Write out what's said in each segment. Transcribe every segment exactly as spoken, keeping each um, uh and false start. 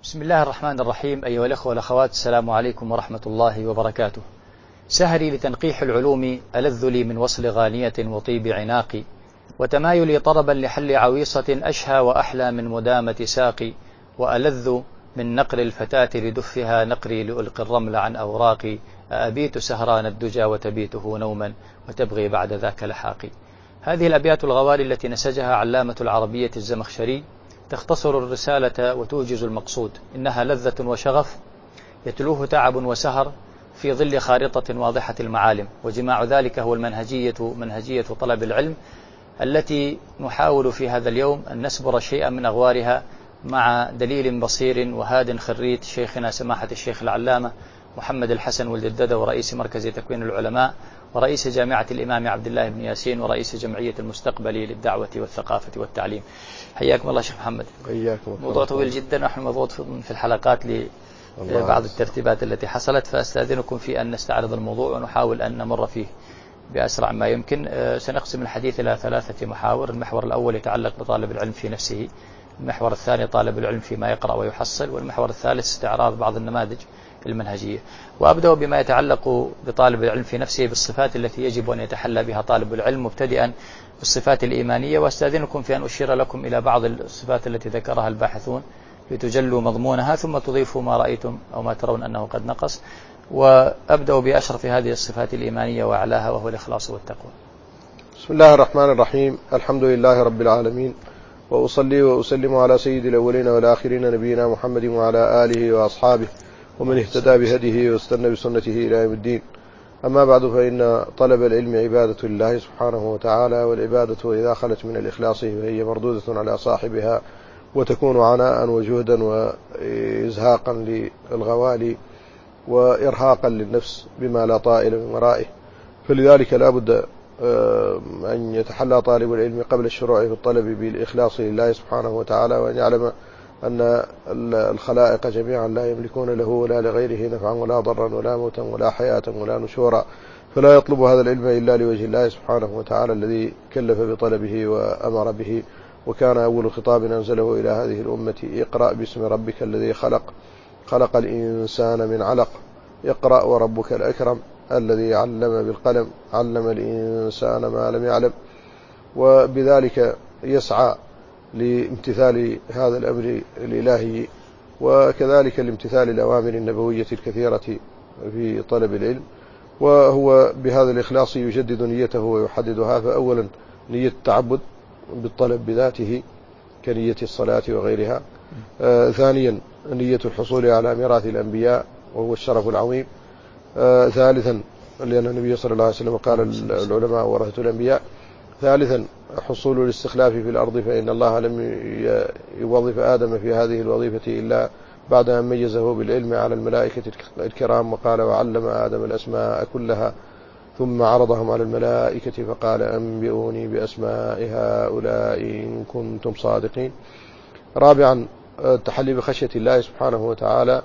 بسم الله الرحمن الرحيم. أيها الأخوة والأخوات، السلام عليكم ورحمة الله وبركاته. سهري لتنقيح العلوم ألذ لي من وصل غانية وطيب عناقي، وتمايلي طربا لحل عويصة أشهى وأحلى من مدامة ساقي، وألذ من نقر الفتاة لدفها نقري لألقي الرمل عن أوراقي، أبيت سهران الدجى وتبيته نوما وتبغي بعد ذاك لحاقي. هذه الأبيات الغوالي التي نسجها علامة العربية الزمخشري تختصر الرسالة وتوجز المقصود. إنها لذة وشغف يتلوه تعب وسهر في ظل خارطة واضحة المعالم، وجماع ذلك هو المنهجية منهجية طلب العلم التي نحاول في هذا اليوم أن نسبر شيئا من أغوارها مع دليل بصير وهاد خريت شيخنا سماحة الشيخ العلامة محمد الحسن ولد الددة، ورئيس مركز تكوين العلماء، ورئيس جامعة الإمام عبد الله بن ياسين، ورئيس جمعية المستقبل للدعوة والثقافة والتعليم. حياكم الله شيخ محمد. حياكم. موضوع طويل جدا، نحن مضغوط في الحلقات لبعض الترتيبات التي حصلت، فأستأذنكم في أن نستعرض الموضوع ونحاول أن نمر فيه بأسرع ما يمكن. سنقسم الحديث إلى ثلاثة محاور. المحور الأول يتعلق بطالب العلم في نفسه، المحور الثاني طالب العلم فيما يقرأ ويحصل، والمحور الثالث استعراض بعض النماذج المنهجية. وأبدأ بما يتعلق بطالب العلم في نفسه بالصفات التي يجب أن يتحلى بها طالب العلم، مبتدئا بالصفات الإيمانية، وأستأذنكم في أن أشير لكم إلى بعض الصفات التي ذكرها الباحثون لتجلوا مضمونها، ثم تضيفوا ما رأيتم أو ما ترون أنه قد نقص. وأبدأ بأشرف هذه الصفات الإيمانية وأعلاها، وهو الإخلاص والتقوى. بسم الله الرحمن الرحيم. الحمد لله رب العالمين، وأصلي وأسلم على سيد الأولين والآخرين نبينا محمد وعلى آله وأصحابه ومن اهتدى بهديه واستنى بسنته إلى يوم الدين. أما بعد، فإن طلب العلم عبادة لله سبحانه وتعالى، والعبادة إذا خلت من الإخلاص فهي مردودة على صاحبها، وتكون عناء وجهدا وإزهاقا للغوالي وإرهاقا للنفس بما لا طائل من ورائه. فلذلك لا بد أن يتحلى طالب العلم قبل الشروع في الطلب بالإخلاص لله سبحانه وتعالى، وأن يعلم أن الخلائق جميعا لا يملكون له ولا لغيره نفعا ولا ضرا ولا موتا ولا حياة ولا نشورا، فلا يطلب هذا العلم إلا لوجه الله سبحانه وتعالى الذي كلف بطلبه وأمر به. وكان أول خطاب أنزله إلى هذه الأمة: اقرأ باسم ربك الذي خلق خلق الإنسان من علق، اقرأ وربك الأكرم الذي علم بالقلم علم الإنسان ما لم يعلم. وبذلك يسعى لامتثال هذا الأمر الإلهي، وكذلك لامتثال الأوامر النبوية الكثيرة في طلب العلم. وهو بهذا الإخلاص يجدد نيته ويحددها. فأولا نية التعبد بالطلب بذاته كنية الصلاة وغيرها. آه ثانيا نية الحصول على ميراث الأنبياء وهو الشرف العظيم. آه ثالثا لأن النبي صلى الله عليه وسلم قال العلماء ورثة الأنبياء. ثالثا حصول الاستخلاف في الأرض، فإن الله لم يوظف آدم في هذه الوظيفة إلا بعد أن ميزه بالعلم على الملائكة الكرام، وقال: وعلم آدم الأسماء كلها ثم عرضهم على الملائكة فقال: أنبئوني بأسماء هؤلاء إن كنتم صادقين. رابعا التحلي بخشية الله سبحانه وتعالى،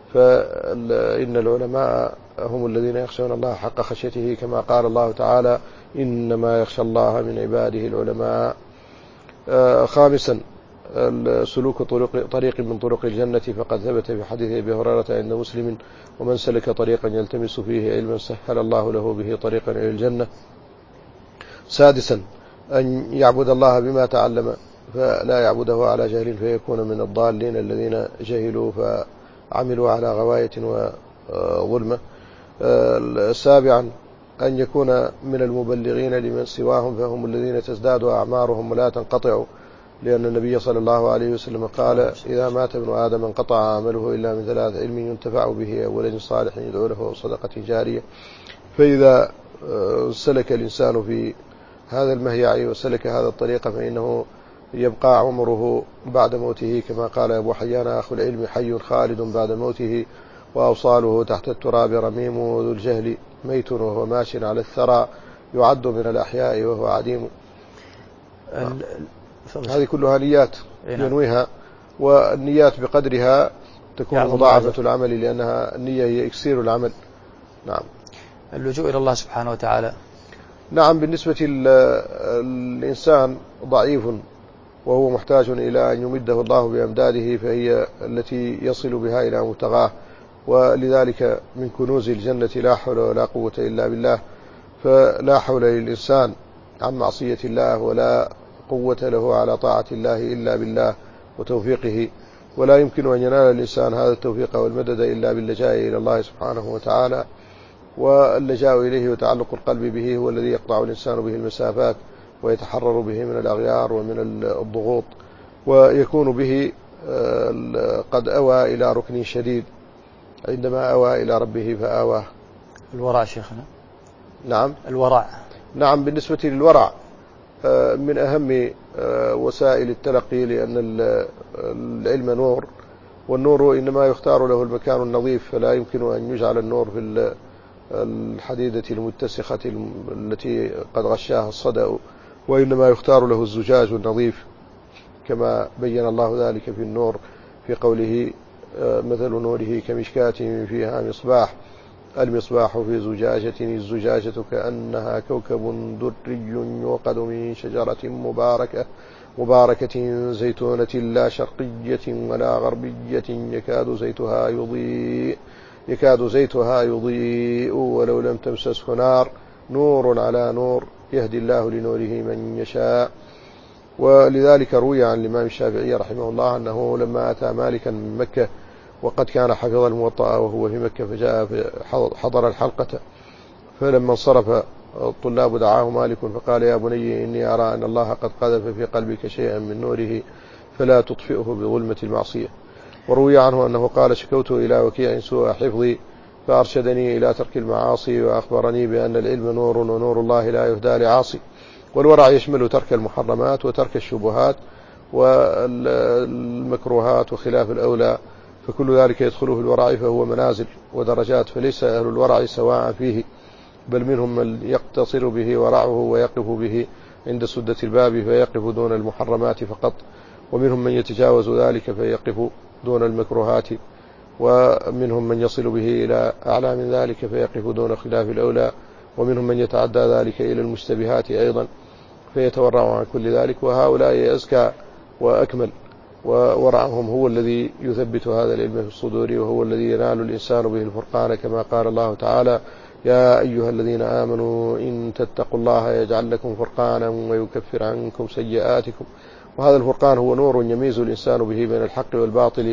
فإن العلماء هم الذين يخشون الله حق خشيته، كما قال الله تعالى: إنما يخشى الله من عباده العلماء. آه خامسا سلوك طريق, طريق من طرق الجنة، فقد ثبت في حديث أبي هريرة عند مسلم: ومن سلك طريقا يلتمس فيه علما سهل الله له به طريقا إلى الجنة. سادسا أن يعبد الله بما تعلم، فلا يعبده على جهل فيكون من الضالين الذين جهلوا فعملوا على غواية وظلمة. آه سابعا أن يكون من المبلغين لمن سواهم، فهم الذين تزداد أعمارهم ولا تنقطع، لأن النبي صلى الله عليه وسلم قال: إذا مات ابن آدم انقطع عمله إلا من ثلاث: علم ينتفع به أو ولد صالح يدعو له أو صدقة جارية. فإذا سلك الإنسان في هذا المهيع وسلك هذا الطريق فإنه يبقى عمره بعد موته، كما قال أبو حيان: أخو العلم حي خالد بعد موته، وأوصاله تحت التراب رميم، وذو الجهل ميت وهو ماش على الثرى، يعد من الأحياء وهو عديم. هذه كلها نيات ينويها، والنيات بقدرها تكون مضاعفة العمل، لأنها النية هي إكسير العمل. نعم. اللجوء إلى الله سبحانه وتعالى. نعم. بالنسبة للإنسان ضعيف وهو محتاج إلى أن يمده الله بأمداده فهي التي يصل بها إلى مبتغاه. ولذلك من كنوز الجنة لا حول ولا قوة إلا بالله، فلا حول للإنسان عن معصية الله ولا قوة له على طاعة الله إلا بالله وتوفيقه، ولا يمكن أن ينال الإنسان هذا التوفيق والمدد إلا باللجاء إلى الله سبحانه وتعالى. واللجاء إليه وتعلق القلب به هو الذي يقطع الإنسان به المسافات ويتحرر به من الأغيار ومن الضغوط، ويكون به قد أوى إلى ركن شديد عندما أوى إلى ربه فآواه. الورع شيخنا. نعم الورع. نعم بالنسبة للورع من أهم وسائل التلقي، لأن العلم نور، والنور إنما يختار له المكان النظيف، فلا يمكن أن يجعل النور في الحديدة المتسخة التي قد غشاها الصدأ، وإنما يختار له الزجاج النظيف، كما بين الله ذلك في النور في قوله مثل نوره كمشكاة فيها مصباح، المصباح في زجاجة، الزجاجة كأنها كوكب دري يوقد من شجرة مباركة مباركة زيتونة لا شرقية ولا غربية يكاد زيتها يضيء يكاد زيتها يضيء ولو لم تمسسه نار نور على نور يهدي الله لنوره من يشاء. ولذلك روي عن الإمام الشافعي رحمه الله أنه لما أتى مالكا من مكة وقد كان حفظ الموطأ وهو في مكة، فجاء حضر الحلقة، فلما انصرف الطلاب دعاه مالك فقال: يا بني إني أرى أن الله قد قذف في قلبك شيئا من نوره فلا تطفئه بظلمة المعصية. وروي عنه أنه قال: شكوت إلى وكيع سوء حفظي فأرشدني إلى ترك المعاصي وأخبرني بأن العلم نور ونور الله لا يهدى لعاصي. والورع يشمل ترك المحرمات وترك الشبهات والمكروهات وخلاف الأولى، فكل ذلك يدخله الورع، فهو منازل ودرجات، فليس أهل الورع سواء فيه، بل منهم من يقتصر به ورعه ويقف به عند سدة الباب فيقف دون المحرمات فقط، ومنهم من يتجاوز ذلك فيقف دون المكروهات، ومنهم من يصل به إلى أعلى من ذلك فيقف دون خلاف الأولى، ومنهم من يتعدى ذلك إلى المشتبهات أيضا فيتورع عن كل ذلك. وهؤلاء أزكى وأكمل، وورعهم هو الذي يثبت هذا العلم في الصدور، وهو الذي ينال الإنسان به الفرقان، كما قال الله تعالى: يا أيها الذين آمنوا إن تتقوا الله يجعل لكم فرقانا ويكفر عنكم سيئاتكم. وهذا الفرقان هو نور يميز الإنسان به بين الحق والباطل،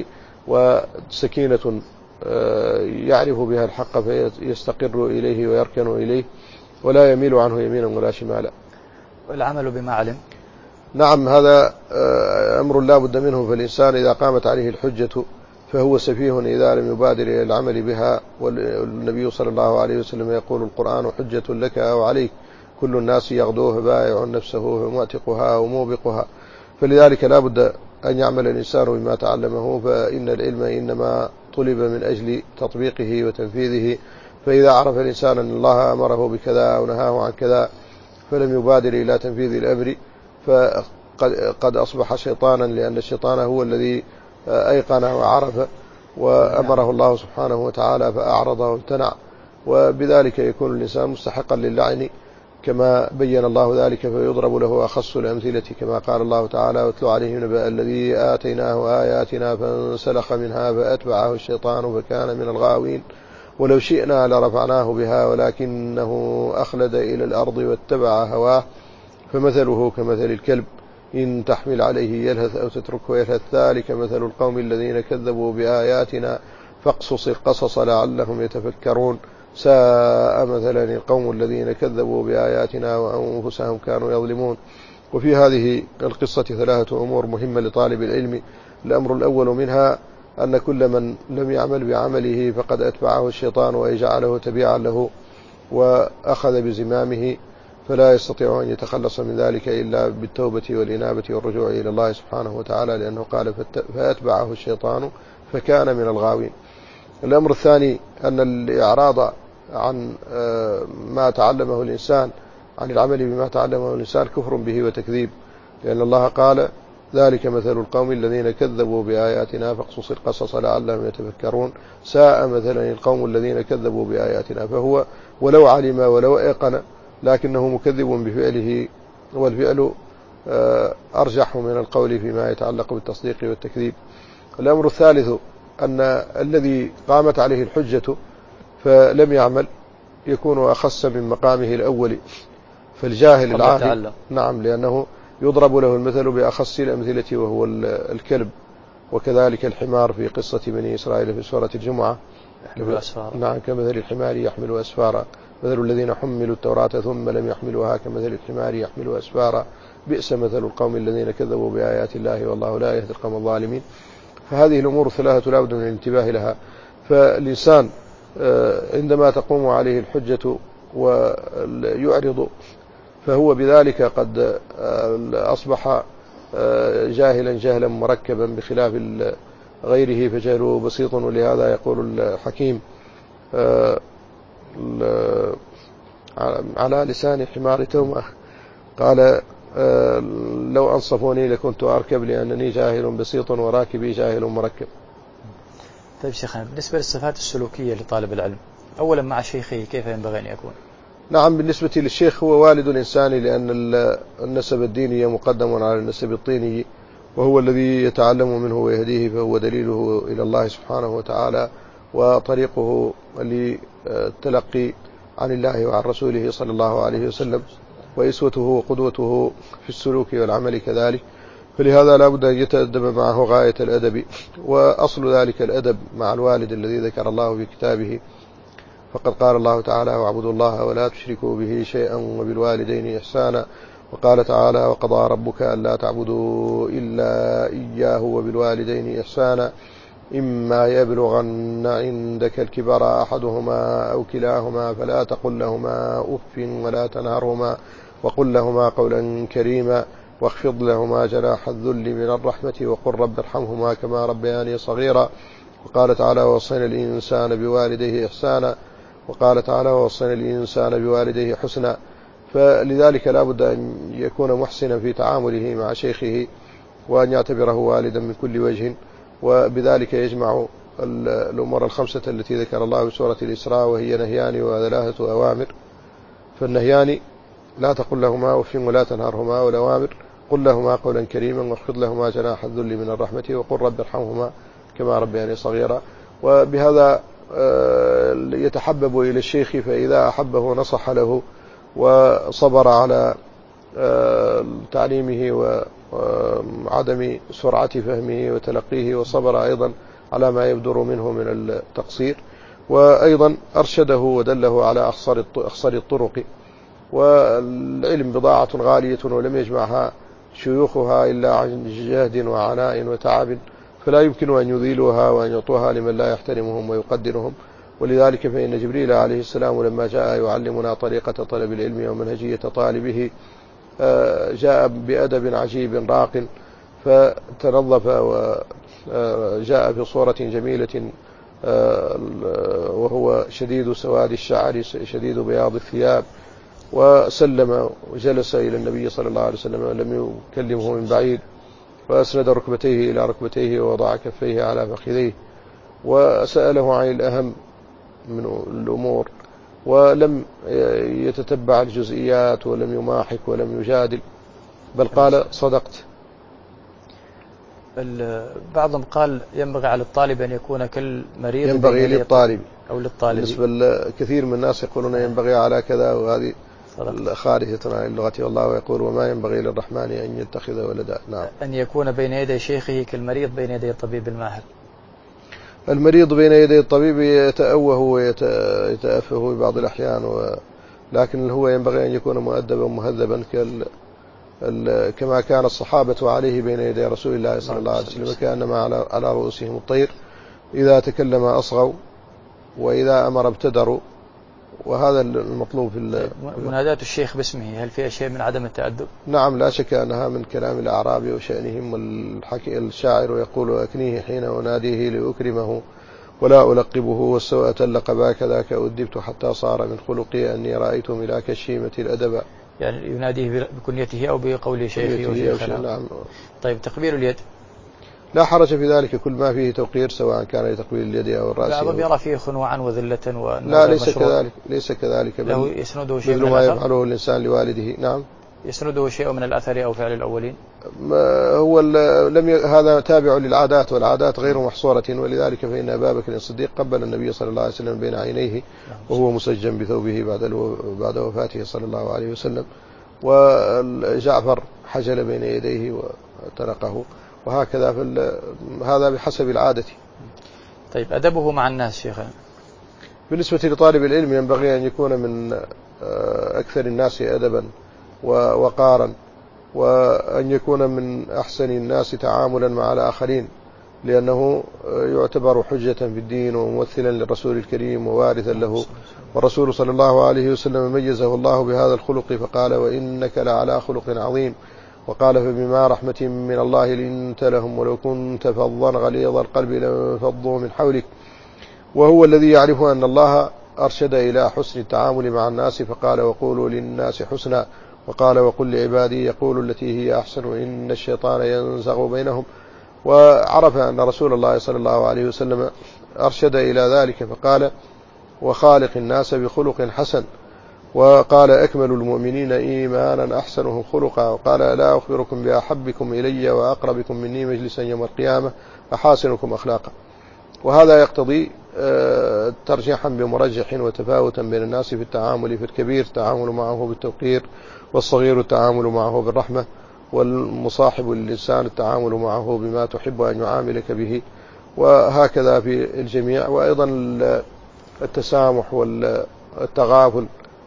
وسكينة يعرف بها الحق فيستقر إليه ويركن إليه ولا يميل عنه يمينا ولا شمالا. والعمل بما علم. نعم، هذا أمر لا بد منه، فالإنسان إذا قامت عليه الحجة فهو سفيه إذا لم يبادر إلى العمل بها. والنبي صلى الله عليه وسلم يقول: القرآن حجة لك أو عليك، كل الناس يغدوه بائع نفسه فمعتقها وموبقها. فلذلك لا بد أن يعمل الإنسان بما تعلمه، فإن العلم إنما طلب من أجل تطبيقه وتنفيذه. فإذا عرف الإنسان أن الله أمره بكذا ونهاه عن كذا فلم يبادر إلى تنفيذ الأمر فقد أصبح شيطانا، لأن الشيطان هو الذي أيقن وعرف وأمره الله سبحانه وتعالى فأعرض وامتنع، وبذلك يكون الإنسان مستحقا للعن، كما بين الله ذلك فيضرب له أخص الأمثلة، كما قال الله تعالى: واتل عليهم نبأ الذي آتيناه آياتنا فانسلخ منها فأتبعه الشيطان فكان من الغاوين ولو شئنا لرفعناه بها ولكنه أخلد إلى الأرض واتبع هواه فمثله كمثل الكلب إن تحمل عليه يلهث أو تتركه يلهث، ذلك مثل القوم الذين كذبوا بآياتنا فاقصص القصص لعلهم يتفكرون، ساء مثلا القوم الذين كذبوا بآياتنا وأنفسهم كانوا يظلمون. وفي هذه القصة ثلاثة أمور مهمة لطالب العلم. الأمر الأول منها أن كل من لم يعمل بعمله فقد أتبعه الشيطان وجعله تبيعا له وأخذ بزمامه، فلا يستطيع أن يتخلص من ذلك إلا بالتوبة والإنابة والرجوع إلى الله سبحانه وتعالى، لأنه قال: فأتبعه الشيطان فكان من الغاوين. الأمر الثاني أن الإعراض عن ما تعلمه الإنسان عن العمل بما تعلمه الإنسان كفر به وتكذيب، لأن الله قال: ذلك مثل القوم الذين كذبوا بآياتنا فاقصص القصص لعلهم يتفكرون، ساء مثلا القوم الذين كذبوا بآياتنا. فهو ولو علم ولو أيقن لكنه مكذب بفعله، والفعل أرجح من القول فيما يتعلق بالتصديق والتكذيب. الأمر الثالث أن الذي قامت عليه الحجة فلم يعمل يكون أخص من مقامه الأول، فالجاهل العاهل نعم، لأنه يضرب له المثل بأخص الأمثلة وهو الكلب، وكذلك الحمار في قصة بني إسرائيل في سورة الجمعة نعم كمثل الحمار يحمل أسفارا، مثل الذين حملوا التوراة ثم لم يحملوها كمثل الحمار يحمل أسفارا، بئس مثل القوم الذين كذبوا بآيات الله والله لا يهدي القوم الظالمين. فهذه الأمور الثلاثة لا بد من الانتباه لها. فالإنسان عندما تقوم عليه الحجة ويعرض فهو بذلك قد أصبح جاهلا جهلا مركبا بخلاف غيره فجهله بسيط. ولهذا يقول الحكيم على لسان حمار تومة قال لو أنصفوني لكنت أركب لأنني جاهل بسيط وراكبي جاهل مركب. طيب شيخنا، بالنسبة للصفات السلوكية لطالب العلم، أولا مع شيخه كيف ينبغي أن يكون؟ نعم، بالنسبة للشيخ هو والد الإنسان، لأن النسب الديني مقدم على النسب الطيني، وهو الذي يتعلم منه ويهديه، فهو دليله إلى الله سبحانه وتعالى وطريقه للتلقي عن الله وعن رسوله صلى الله عليه وسلم، وإسوته وقدوته في السلوك والعمل كذلك. فلهذا لا بد أن يتأدب معه غاية الأدب، وأصل ذلك الأدب مع الوالد الذي ذكر الله في كتابه، فقد قال الله تعالى واعبدوا الله ولا تشركوا به شيئا وبالوالدين إحسانا، وقال تعالى وقضى ربك ألا تعبدوا إلا إياه وبالوالدين إحسانا إما يبلغن عندك الكبر أحدهما أو كلاهما فلا تقل لهما أف ولا تنهرهما وقل لهما قولا كريما واخفض لهما جناح الذل من الرحمة وقل رب ارحمهما كما ربياني صغيرا. وقال تعالى ووصينا الإنسان بوالديه إحسانا، وقال تعالى ووصينا الإنسان بوالديه حسنا. فلذلك لا بد أن يكون محسنا في تعامله مع شيخه، وأن يعتبره والدا من كل وجه، وبذلك يجمع الأمور الخمسة التي ذكر الله في سورة الإسراء، وهي نهيان وثلاثة أوامر. فالنهيان لا تقل لهما أف ولا تنهرهما، والأوامر قل لهما قولا كريما واخفض لهما جناح الذل من الرحمة وقل رب ارحمهما كما ربياني صغيرا. وبهذا يتحبب إلى الشيخ، فإذا أحبه نصح له وصبر على تعليمه وعدم سرعة فهمه وتلقيه، وصبر أيضا على ما يبدر منه من التقصير، وأيضا أرشده ودله على أخصر الطرق. والعلم بضاعة غالية ولم يجمعها شيوخها إلا عن جهد وعناء وتعب، فلا يمكن أن يذيلوها وأن يعطوها لمن لا يحترمهم ويقدرهم. ولذلك فإن جبريل عليه السلام لما جاء يعلمنا طريقة طلب العلم ومنهجية طالبه جاء بأدب عجيب راق، فتنظف وجاء في صورة جميلة، وهو شديد سواد الشعر شديد بياض الثياب، وسلم وجلس إلى النبي صلى الله عليه وسلم ولم يكلمه من بعيد، وأسند ركبتيه إلى ركبتيه ووضع كفيه على فخذيه، وسأله عن الأهم من الأمور، ولم يتتبع الجزئيات ولم يماحك ولم يجادل، بل قال صدقت. بعضهم قال ينبغي على الطالب أن يكون كالمريض، ينبغي للطالب أو للطالب. بالنسبة لكثير من الناس يقولون ينبغي على كذا، وهذه خارجة عن اللغة، والله يقول وما ينبغي للرحمن أن يتخذ ولدا. نعم. أن يكون بين يدي شيخه كالمريض بين يدي الطبيب الماهر. المريض بين يدي الطبيب يتأوه ويتأفه في بعض الأحيان، و... لكن هو ينبغي أن يكون مؤدبا مهذبا كال... ال... كما كان الصحابة عليه بين يدي رسول الله صلى الله عليه وسلم، كأنما على... على رؤوسهم الطير، إذا تكلم أصغوا وإذا أمر ابتدروا، وهذا المطلوب في ال... منادات الشيخ باسمه، هل فيها شيء من عدم التأدب؟ نعم، لا شك أنها من كلام الأعراب وشأنهم. والحكي الشاعر يقول أكنيه حين أناديه لأكرمه ولا ألقبه، والسوء اللقب كذاك أدبت حتى صار من خلقي أني رأيت ملاك الشيمة الأدب. يعني يناديه بكنيته أو بقول شيخه وشيخنا. نعم. طيب تقبيل اليد لا حرج في ذلك، كل ما فيه توقير سواء كان لتقبيل اليد أو الرأس. بعضهم يرى فيه خنوعا وذلة و... لا ليس كذلك، ليس كذلك، له يسنده شيء مثل ما يفعله الإنسان لوالده. نعم. يسنده شيء من الأثر أو فعل الأولين؟ هو لم ي... هذا تابع للعادات، والعادات غير محصورة، ولذلك فإن أبا بكر الصديق قبل النبي صلى الله عليه وسلم بين عينيه وهو مسجن بثوبه بعد الو... بعد وفاته صلى الله عليه وسلم، وجعفر حجل بين يديه وتركه، وهكذا في هذا بحسب العادة. طيب أدبه مع الناس شيخنا؟ بالنسبة لطالب العلم ينبغي أن يكون من أكثر الناس أدبا ووقارا، وأن يكون من أحسن الناس تعاملا مع الآخرين، لأنه يعتبر حجة في الدين وممثلا للرسول الكريم ووارثا له، والرسول صلى الله عليه وسلم ميزه الله بهذا الخلق فقال: وإنك لعلى خلق عظيم. وقال: فبما رحمة من الله لنت لهم ولو كنت فظا غليظ القلب لانفضوا من حولك. وهو الذي يعرف أن الله أرشد إلى حسن التعامل مع الناس فقال: وقولوا للناس حسنا. وقال: وقل لعبادي يقول التي هي أحسن إن الشيطان ينزغ بينهم. وعرف أن رسول الله صلى الله عليه وسلم أرشد إلى ذلك فقال: وخالق الناس بخلق حسن. وقال: أكمل المؤمنين إيمانا أحسنهم خلقا. وقال: لا أخبركم بأحبكم إلي وأقربكم مني مجلسا يوم القيامة أحاسنكم أخلاقا. وهذا يقتضي ترجيحا بمرجح وتفاوتا بين الناس في التعامل، في الكبير التعامل معه بالتوقير، والصغير التعامل معه بالرحمة، والمصاحب للإنسان التعامل معه بما تحب أن يعاملك به، وهكذا في الجميع. وأيضا التسامح والتغافل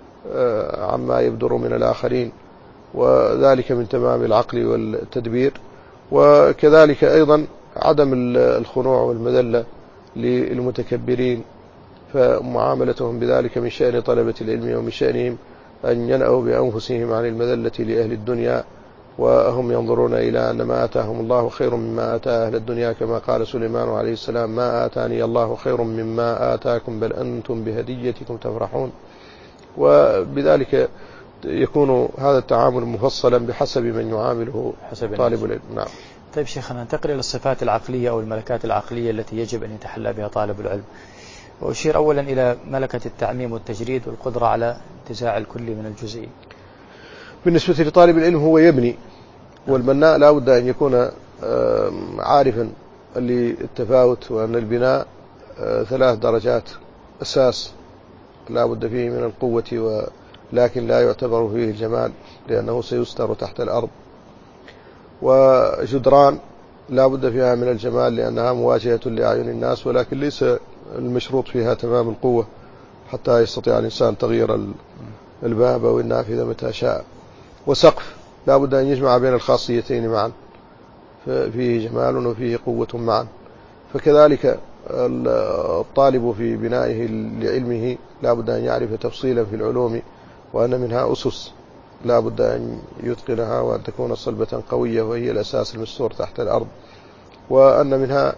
عما يبدر من الآخرين، وذلك من تمام العقل والتدبير. وكذلك أيضا عدم الخنوع والمذلة للمتكبرين، فمعاملتهم بذلك من شأن طلبة العلم، ومن شأنهم أن ينأوا بأنفسهم عن المذلة لأهل الدنيا، وهم ينظرون إلى أن ما آتاهم الله خير مما آتى أهل الدنيا، كما قال سليمان عليه السلام: ما آتاني الله خير مما آتاكم بل أنتم بهديتكم تفرحون. وبذلك يكون هذا التعامل مفصلا بحسب من يعامله طالب العلم. نعم. طيب شيخنا، ننتقل إلى الصفات العقلية أو الملكات العقلية التي يجب أن يتحلى بها طالب العلم، وأشير أولا إلى ملكة التعميم والتجريد والقدرة على انتزاع الكل من الجزئي. بالنسبة لطالب العلم هو يبني، والبناء لا بد أن يكون عارفا للتفاوت، وأن البناء ثلاث درجات: أساس لا بد فيه من القوة، ولكن لا يعتبر فيه الجمال لأنه سيستر تحت الأرض، وجدران لا بد فيها من الجمال لأنها مواجهة لأعين الناس، ولكن ليس المشروط فيها تمام القوة حتى يستطيع الإنسان تغيير الباب أو النافذة متى شاء. وسقف لا بد أن يجمع بين الخاصيتين معا، فيه جمال وفيه قوة معا. فكذلك الطالب في بنائه لعلمه لا بد أن يعرف تفصيلا في العلوم، وأن منها أسس لا بد أن يتقنها، وأن تكون صلبة قوية وهي الأساس المستور تحت الأرض، وأن منها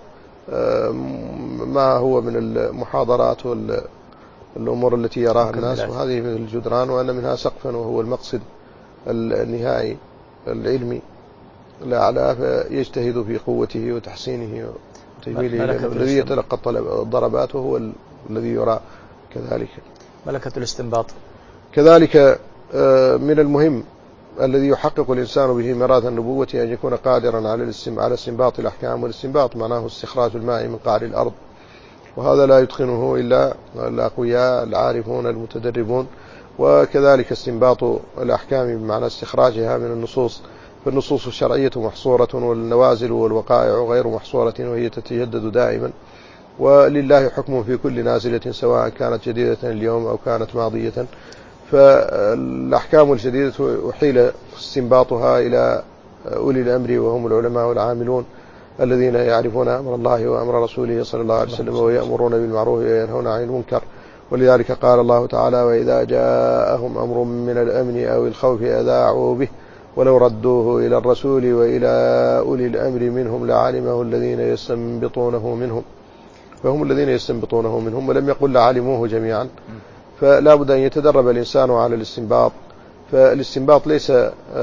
ما هو من المحاضرات والأمور التي يراها الناس، وهذه من الجدران. وأن منها سقفا وهو المقصد النهائي العلمي الأعلى، فيجتهد في قوته وتحسينه وتجميله، الذي يتلقى الضربات وهو الذي يرى. كذلك ملكة الاستنباط كذلك من المهم الذي يحقق الإنسان به ميراث النبوة أن يكون قادرا على استنباط الأحكام، والاستنباط معناه استخراج الماء من قعر الأرض، وهذا لا يتقنه إلا الأقوياء العارفون المتدربون. وكذلك استنباط الأحكام بمعنى استخراجها من النصوص، فالنصوص الشرعية محصورة، والنوازل والوقائع غير محصورة وهي تتجدد دائما، ولله حكم في كل نازلة سواء كانت جديدة اليوم أو كانت ماضية. فالأحكام الجديدة أحيل استنباطها إلى أولي الأمر، وهم العلماء والعاملون الذين يعرفون أمر الله وأمر رسوله صلى الله عليه وسلم، ويأمرون بالمعروف وينهون عن المنكر. ولذلك قال الله تعالى: وإذا جاءهم أمر من الأمن أو الخوف أذاعوا به ولو ردوه إلى الرسول وإلى أولي الأمر منهم لعلمه الذين يستنبطونه منهم، فهم الذين يستنبطونه منهم، ولم يقل لعلموه جميعا. فلا بد أن يتدرب الإنسان على الاستنباط، فالاستنباط ليس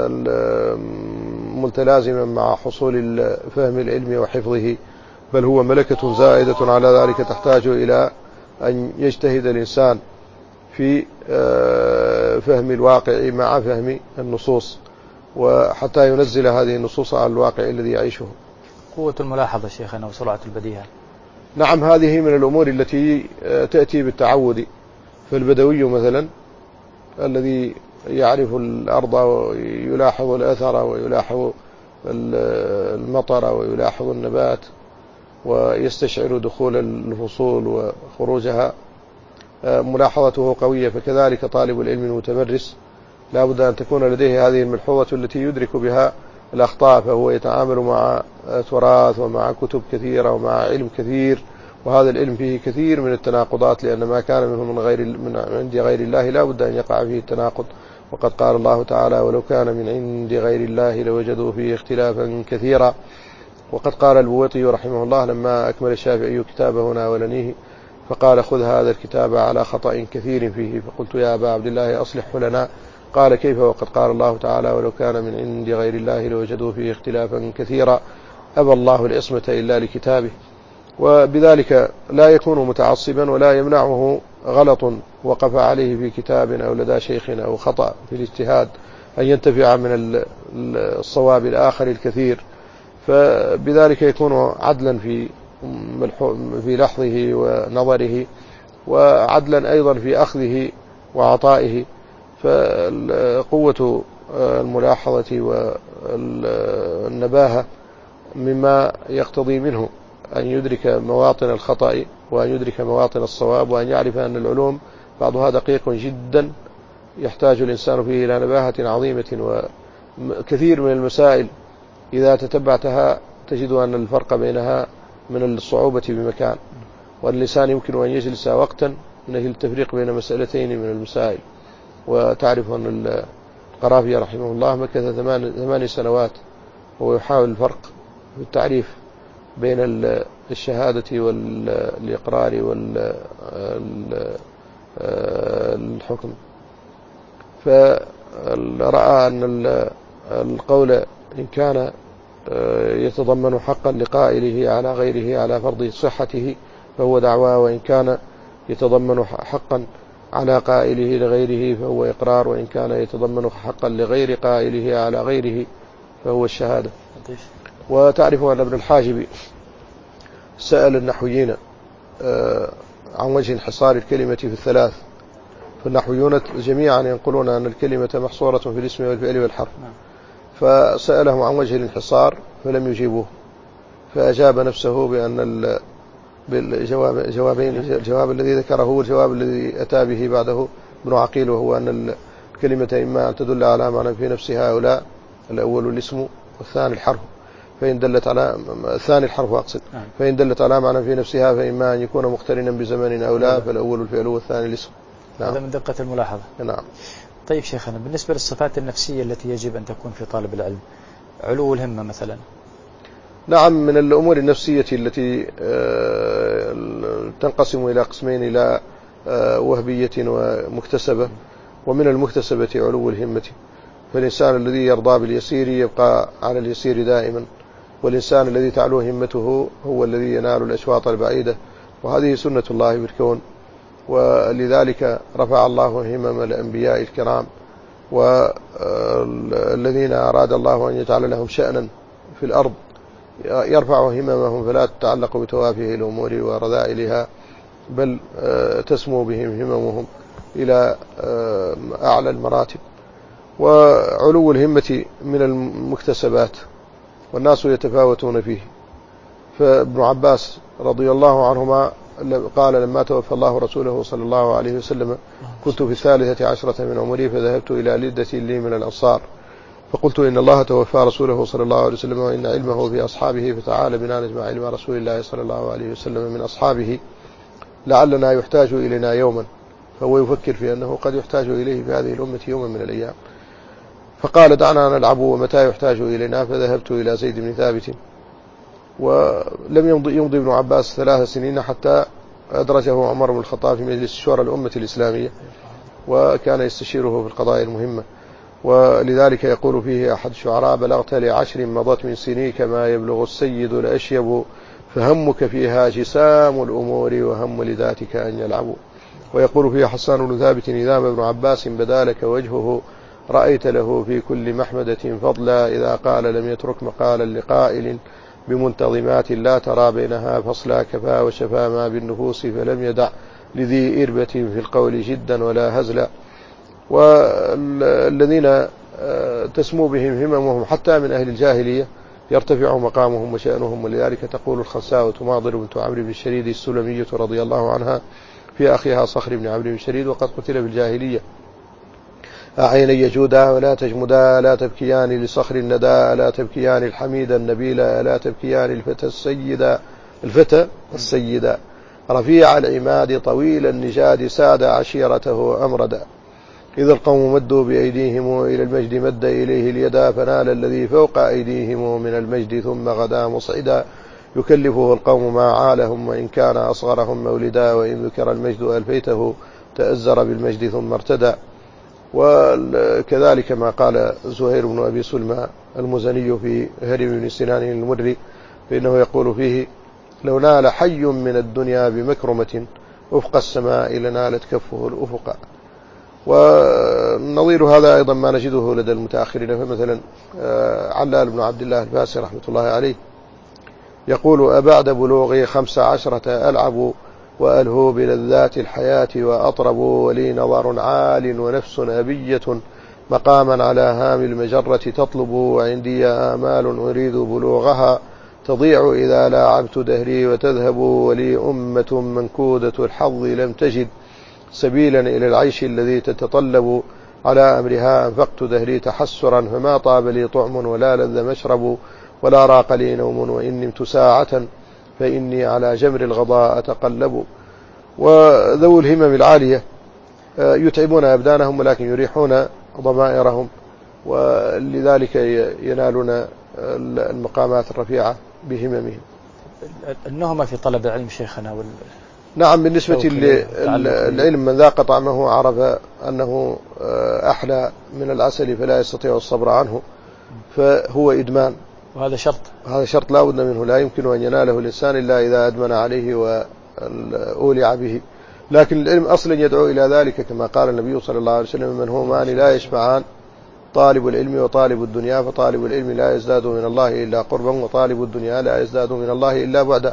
متلازما مع حصول فهم العلم وحفظه، بل هو ملكة زائدة على ذلك تحتاج إلى أن يجتهد الإنسان في فهم الواقع مع فهم النصوص، وحتى ينزل هذه النصوص على الواقع الذي يعيشه. قوة الملاحظة شيخنا وسرعة البديهة. نعم، هذه من الأمور التي تأتي بالتعود. فالبدوي مثلا الذي يعرف الأرض ويلاحظ الأثر ويلاحظ المطر ويلاحظ النبات ويستشعر دخول الفصول وخروجها، ملاحظته قوية. فكذلك طالب العلم المتمرس لا بد أن تكون لديه هذه الملحوظة التي يدرك بها الأخطاء، فهو يتعامل مع تراث ومع كتب كثيرة ومع علم كثير، وهذا العلم فيه كثير من التناقضات، لأن ما كان منه من غير من عند غير الله لا بد أن يقع فيه التناقض. وقد قال الله تعالى: ولو كان من عند غير الله لوجدوا فيه اختلافا كثيرا. وقد قال البويطي رحمه الله لما أكمل الشافعي كتابه ناولنيه فقال: خذ هذا الكتاب على خطأ كثير فيه. فقلت: يا أبا عبد الله أصلحه لنا. قال: كيف وقد قال الله تعالى: ولو كان من عند غير الله لوجدوا فيه اختلافا كثيرا. أبى الله العصمة إلا لكتابه. وبذلك لا يكون متعصبا، ولا يمنعه غلط وقف عليه في كتاب أو لدى شيخ أو خطأ في الاجتهاد أن ينتفع من الصواب الآخر الكثير، فبذلك يكون عدلا في في لحظه ونظره، وعدلا أيضا في أخذه وعطائه. فقوة الملاحظة والنباهة مما يقتضي منه أن يدرك مواطن الخطأ وأن يدرك مواطن الصواب، وأن يعرف أن العلوم بعضها دقيق جدا يحتاج الإنسان فيه إلى نباهة عظيمة. وكثير من المسائل إذا تتبعتها تجد أن الفرق بينها من الصعوبة بمكان، واللسان يمكن أن يجلس وقتا من أجل التفريق بين مسألتين من المسائل. وتعرف أن القرافي رحمه الله مكث ثمان, ثمان سنوات وهو يحاول الفرق في التعريف بين الشهادة والإقرار والحكم. فرأى أن القول إن كان يتضمن حقا لقائله على غيره على فرض صحته فهو دعواه، وإن كان يتضمن حقا على قائله لغيره فهو إقرار، وإن كان يتضمن حقا لغير قائله على غيره فهو الشهادة. وتعرف أن ابن الحاجب سأل النحويين عن وجه انحصار الكلمة في الثلاث، فالنحويون جميعا ينقلون أن الكلمة محصورة في الاسم والفعل والحرف، فسألهم عن وجه الانحصار فلم يجيبوه، فأجاب نفسه بأن بالجواب جوابين الجواب الذي ذكره هو الجواب الذي أتى به بعده ابن عقيل، وهو أن الكلمة إما أن تدل على معنى في نفسها أو لا، الأول الاسم والثاني الحرف، فإن دلت على الثاني الحرف أقصد، فإن دلت على معنى في نفسها فإما أن يكون مقترنا بزمن أو لا، فالأول الفعل والثاني الاسم. نعم. هذا من دقة الملاحظة. نعم. طيب شيخنا، بالنسبة للصفات النفسية التي يجب أن تكون في طالب العلم، علو الهمة مثلا. نعم، من الأمور النفسية التي تنقسم إلى قسمين، إلى وهبية ومكتسبة. ومن المكتسبة علو الهمة، فالإنسان الذي يرضى باليسير يبقى على اليسير دائما، والإنسان الذي تعلو همته هو الذي ينال الأشواط البعيدة، وهذه سنة الله بالكون. ولذلك رفع الله همم الأنبياء الكرام، والذين أراد الله أن يجعل لهم شأنا في الأرض يرفع هممهم فلا تتعلق بتوافه الأمور ورذائلها، بل تسمو بهم هممهم إلى أعلى المراتب. وعلو الهمة من المكتسبات، والناس يتفاوتون فيه. فابن عباس رضي الله عنهما قال لما توفى الله رسوله صلى الله عليه وسلم: كنت في الثالثة عشرة من عمري فذهبت إلى لدة لي من الأنصار فقلت: إن الله توفى رسوله صلى الله عليه وسلم وإن علمه في أصحابه، فتعال بنا نجمع علم رسول الله صلى الله عليه وسلم من أصحابه لعلنا يحتاج إلينا يوما. فهو يفكر في أنه قد يحتاج إليه في هذه الأمة يوما من الأيام. فقال: دعنا نلعب ومتى يحتاج إلينا. فذهبت إلى زيد بن ثابت، ولم يمضي, يمضي ابن عباس ثلاث سنين حتى أدرجه عمر بن الخطاب في مجلس شورى الأمة الإسلامية، وكان يستشيره في القضايا المهمة. ولذلك يقول فيه أحد الشعراء: بلغت لعشر مضت من سني كما يبلغ السيد الأشيب، فهمك فيها جسام الأمور وهم لذاتك أن يلعبوا. ويقول فيه حسان بن ثابت إذا ما ابن عباس بدا لك وجهه رأيت له في كل محمدة فضلا إذا قال لم يترك مقالا لقائل بمنتظمات لا ترى بينها فصلا كفى وشفى ما بالنفوس فلم يدع لذي إربة في القول جدا ولا هزلا. والذين تسمو بهم هممهم حتى من أهل الجاهلية يرتفع مقامهم وشأنهم، ولذلك تقول الخنساء ماضر بنت عمرو بن الشريد السلمية رضي الله عنها في أخيها صخر بن عمرو بن الشريد وقد قتل في الجاهلية: أعيني جودا ولا تجمدا لا تبكيان لصخر الندى لا تبكيان الحميد النبيل لا تبكيان الفتى السيدا الفتى السيدا رفيع العماد طويل النجاد ساد عشيرته أمردا إذا القوم مدوا بأيديهم إلى المجد مد إليه اليدا فنال الذي فوق أيديهم من المجد ثم غدا مصعدا يكلفه القوم ما عالهم وإن كان أصغرهم مولدا وإن ذكر المجد ألفيته تأزر بالمجد ثم ارتدى. وكذلك ما قال زهير بن أبي سلمى المزني في هرم بن سنان المري فإنه يقول فيه: لو نال حي من الدنيا بمكرمة أفق السماء لنالت كفه الأفق. ونظير هذا أيضا ما نجده لدى المتأخرين، فمثلا علال بن عبد الله الفاسي رحمة الله عليه يقول: أبعد بلوغي خمس عشرة ألعب وألهو بلذات الحياة وأطرب ولي نظر عال ونفس أبية مقاما على هام المجرة تطلب وعندي آمال أريد بلوغها تضيع إذا لاعبت دهري وتذهب ولي أمة منكودة الحظ لم تجد سبيلا إلى العيش الذي تتطلب على أمرها أنفقت دهري تحسرا فما طاب لي طعم ولا لذ مشرب ولا راق لي نوم وإن نمت ساعة فإني على جمر الغضاء أتقلب. وذو الهمم العالية يتعبون أبدانهم ولكن يريحون ضمائرهم، ولذلك ينالون المقامات الرفيعة بهممهم. النهمة في طلب العلم شيخنا وال... نعم، بالنسبة للعلم من ذاق طعمه عرف أنه أحلى من العسل فلا يستطيع الصبر عنه، فهو إدمان، وهذا شرط هذا شرط لا بد منه، لا يمكن أن يناله الإنسان إلا إذا أدمن عليه وأولع به. لكن العلم أصلا يدعو إلى ذلك كما قال النبي صلى الله عليه وسلم: من همان لا يشبعان، طالب العلم وطالب الدنيا، فطالب العلم لا يزداد من الله إلا قربا وطالب الدنيا لا يزداد من الله إلا بعدا.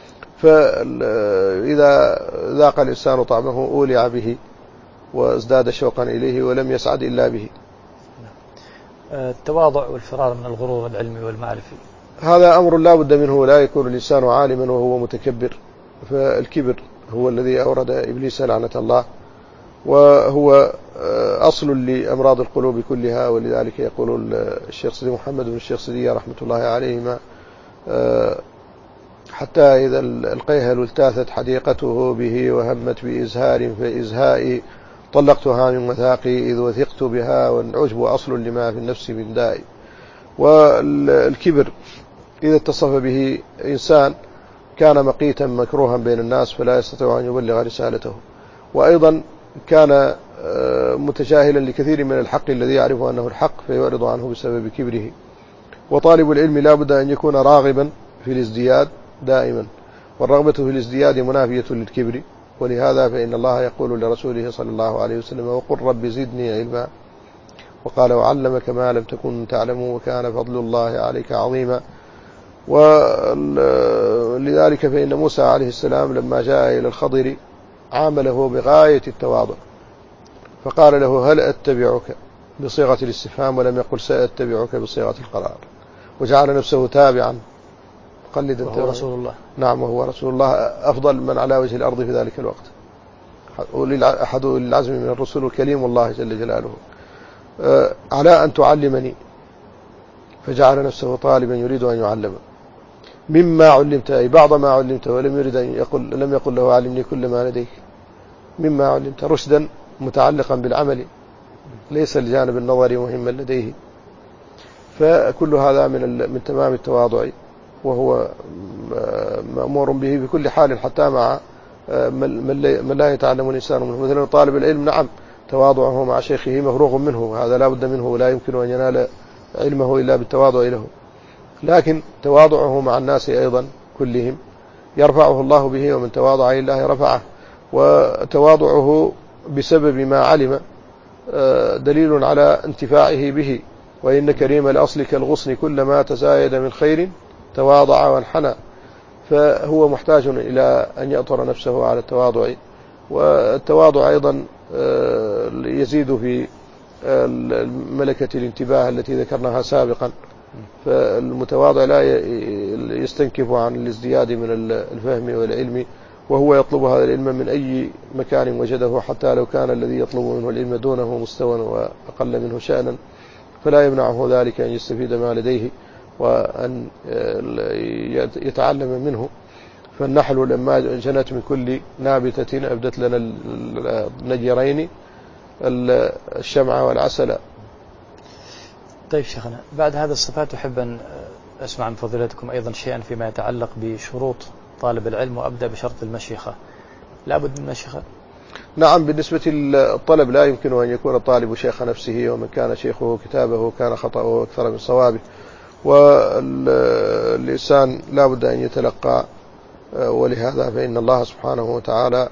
فإذا ذاق الإنسان طعمه أولع به وازداد شوقا إليه ولم يسعد إلا به. التواضع والفرار من الغرور العلمي والمعرفي هذا أمر لا بد منه، لا يكون الإنسان عالما وهو متكبر، فالكبر هو الذي أورد إبليس لعنة الله، وهو أصل لأمراض القلوب كلها. ولذلك يقول الشيخ سيدي محمد بن الشيخ سيدي رحمة الله عليهما: حتى إذا القيهل التاثت حديقته به وهمت بإزهار فإزهائي طلقتها من وثاقي إذ وثقت بها والعجب أصل لما في النفس من داء. والكبر إذا اتصف به إنسان كان مقيتا مكروها بين الناس فلا يستطيع أن يبلغ رسالته، وأيضا كان متجاهلا لكثير من الحق الذي يعرف أنه الحق فيعرض عنه بسبب كبره. وطالب العلم لا بد أن يكون راغبا في الازدياد دائما، والرغبة في الازدياد منافية للكبر، ولهذا فإن الله يقول لرسوله صلى الله عليه وسلم: وقل رب زدني علما، وقال: وعلمك ما لم تكن تعلم وكان فضل الله عليك عظيما. ولذلك فإن موسى عليه السلام لما جاء إلى الخضر عامله بغاية التواضع، فقال له: هل أتبعك بصيغة الاستفهام، ولم يقل سأتبعك بصيغة القرار، وجعل نفسه تابعا قلدا. وهو رسول الله. نعم، وهو رسول الله أفضل من على وجه الأرض في ذلك الوقت، أحد العزم من الرسل الكريم الله جل جلاله. أه على أن تعلمني، فجعل نفسه طالبا يريد أن يعلم مما علمت، أي بعض ما علمت، ولم يرد أن يقول لم يقل له: علمني كل ما لديك، مما علمت، رشدا متعلقا بالعمل، ليس الجانب النظري مهما لديه. فكل هذا من من تمام التواضع، وهو مأمور به بكل حال، حتى مع من لا يتعلم الإنسان منه. مثلا طالب العلم نعم تواضعه مع شيخه مفروغ منه، هذا لا بد منه، ولا يمكن أن ينال علمه إلا بالتواضع له، لكن تواضعه مع الناس أيضا كلهم يرفعه الله به، ومن تواضع لله رفعه. وتواضعه بسبب ما علم دليل على انتفاعه به. وإن كريم الأصل كالغصن كلما تزايد من خير تواضع وانحنى، فهو محتاج إلى أن يأطر نفسه على التواضع. والتواضع أيضا يزيد في ملكة الانتباه التي ذكرناها سابقا، فالمتواضع لا يستنكف عن الازدياد من الفهم والعلم، وهو يطلب هذا العلم من أي مكان وجده، حتى لو كان الذي يطلب منه العلم دونه مستوى وأقل منه شأنا، فلا يمنعه ذلك أن يستفيد ما لديه وأن يتعلم منه. فالنحل لما جنت من كل نابتة أبدت لنا النجرين الشمع والعسل. طيب شيخنا، بعد هذه الصفات أحب أن أسمع من فضيلتكم أيضا شيئا فيما يتعلق بشروط طالب العلم، وأبدأ بشرط المشيخة. لابد من المشيخة؟ نعم، بالنسبة للطلب لا يمكن أن يكون الطالب شيخ نفسه، ومن كان شيخه كتابه كان خطأه أكثر من صوابه. واللسان لا بد أن يتلقى، ولهذا فإن الله سبحانه وتعالى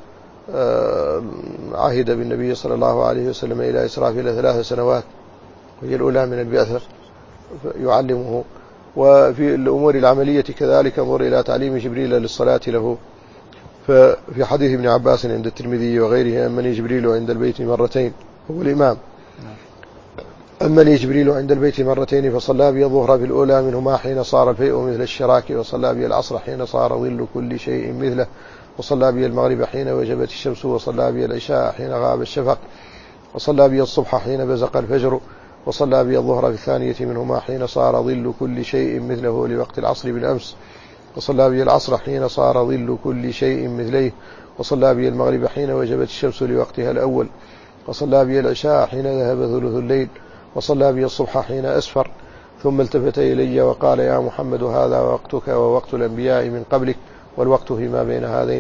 عهد بالنبي صلى الله عليه وسلم إلى إسرافيل ثلاث سنوات، وهي الأولى من البعثة، يعلمه. وفي الأمور العملية كذلك انظر إلى تعليم جبريل للصلاة له، ففي حديث ابن عباس عند الترمذي وغيره: أمني جبريل عند البيت مرتين، هو الإمام، أمني جبريل عند البيت مرتين فصلى بي الظهر في الأولى منهما حين صار الفيء مثل الشراك، وصلى بي العصر حين صار ظل كل شيء مثله، وصلى بي المغرب حين وجبت الشمس، وصلى بي العشاء حين غاب الشفق، وصلى بي الصبح حين بزق الفجر، وصلى بي الظهر في الثانية منهما حين صار ظل كل شيء مثله لوقت العصر بالأمس، وصلى بي العصر حين صار ظل كل شيء مثليه، وصلى بي المغرب حين وجبت الشمس لوقتها الأول، وصلى بي العشاء حين ذهب ثلث الليل، وصلى بي الصبح حين أسفر. ثم التفت إلي وقال: يا محمد، هذا وقتك ووقت الأنبياء من قبلك، والوقت فيما بين هذين.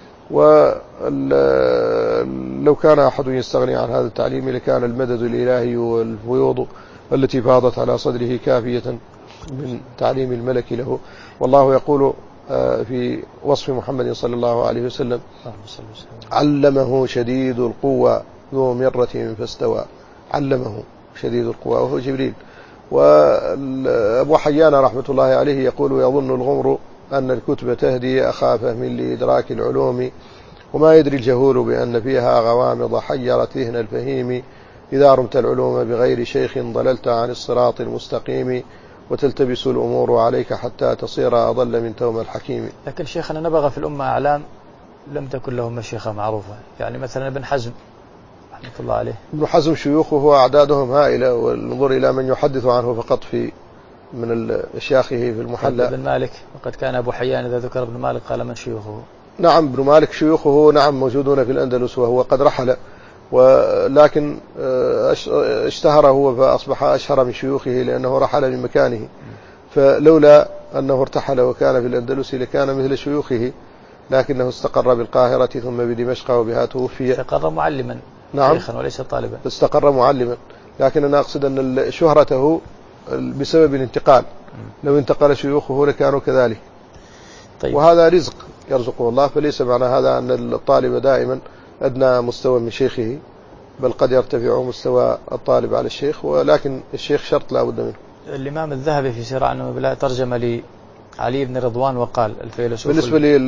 ولو كان أحد يستغني عن هذا التعليم لكان المدد الإلهي والفيوض التي فاضت على صدره كافية من تعليم الملك له. والله يقول في وصف محمد صلى الله عليه وسلم: علمه شديد القوى ذو مرة فاستوى. علمه شديد القوى وهو جبريل. وأبو حيان رحمة الله عليه يقول: يظن الغمر أن الكتب تهدي أخا فهم لإدراك العلوم، وما يدري الجهول بأن فيها غوامض حيرت ذهن الفهيم، إذا رمت العلوم بغير شيخ ضللت عن الصراط المستقيم، وتلتبس الأمور عليك حتى تصير أضل من توم الحكيم. لكن شيخنا نبغى في الأمة أعلام لم تكن لهم مشيخة معروفة، يعني مثلا ابن حزم رحمة الله عليه. ابن حزم شيوخه أعدادهم هائلة، والنظر إلى من يحدث عنه فقط في من شياخه في المحلى. ابن مالك، وقد كان أبو حيان إذا ذكر ابن مالك قال: من شيوخه؟ نعم، ابن مالك شيوخه نعم موجودون في الأندلس، وهو قد رحل، ولكن اشتهر هو فأصبح أشهر من شيوخه لأنه رحل من مكانه. فلولا أنه ارتحل وكان في الأندلس لكان مثل شيوخه، لكنه استقر بالقاهرة ثم بدمشق وبها توفي. استقر معلما. نعم، شيخا وليس طالبا. استقر معلما، لكن أنا أقصد أن شهرته بسبب الانتقال، لو انتقل شيوخه لكانوا كذلك. طيب. وهذا رزق يرزقه الله، فليس معنى هذا أن الطالب دائما أدنى مستوى من شيخه، بل قد يرتفع مستوى الطالب على الشيخ، ولكن الشيخ شرط لا بد منه. الإمام الذهبي في سير عنه بلا ترجم لعلي بن رضوان وقال: الفيلسوف. بالنسبة لي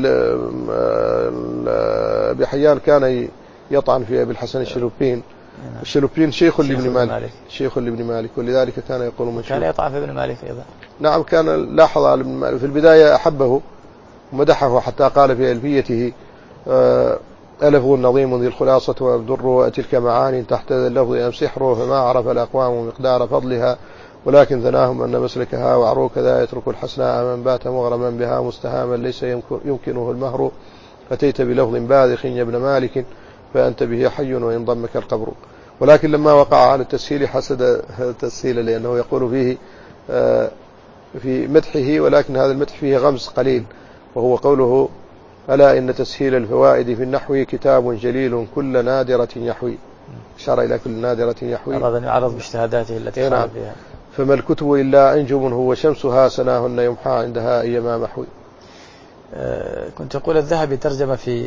أبي حيان كان يطعن في أبي الحسن الشلوبين. الشلوبين شيخ لابن مالك. مالك شيخ لابن مالك، ولذلك كان يقول من كان يطعن في ابن مالك أيضا. نعم، كان لاحظ على ابن مالك في البداية، أحبه ومدحه حتى قال في ألفيته: ألف نظيم ذي الخلاصة وابدر، وتلك معاني تحت اللفظ أم سحر، فما عرف الأقوام مقدار فضلها، ولكن ثناهم أن مسلكها وعروك ذا يترك الحسناء من بات مغرما بها مستهاما ليس يمكنه المهر، أتيت بلفظ باذخ يا ابن مالك فأنت به حي وإن ضمك القبر. ولكن لما وقع على التسهيل حسد التسهيل، لأنه يقول فيه في مدحه، ولكن هذا المدح فيه غمز قليل، وهو قوله: ألا إن تسهيل الفوائد في النحو كتاب جليل كل نادرة يحوي. أشار إلى كل نادرة يحوي، أراد أن يعرض باجتهاداته التي قال فيها. فما الكتب إلا أنجم هو شمسها سناهن يمحى عندها أيما محوي. أه كنت أقول الذهبي ترجم في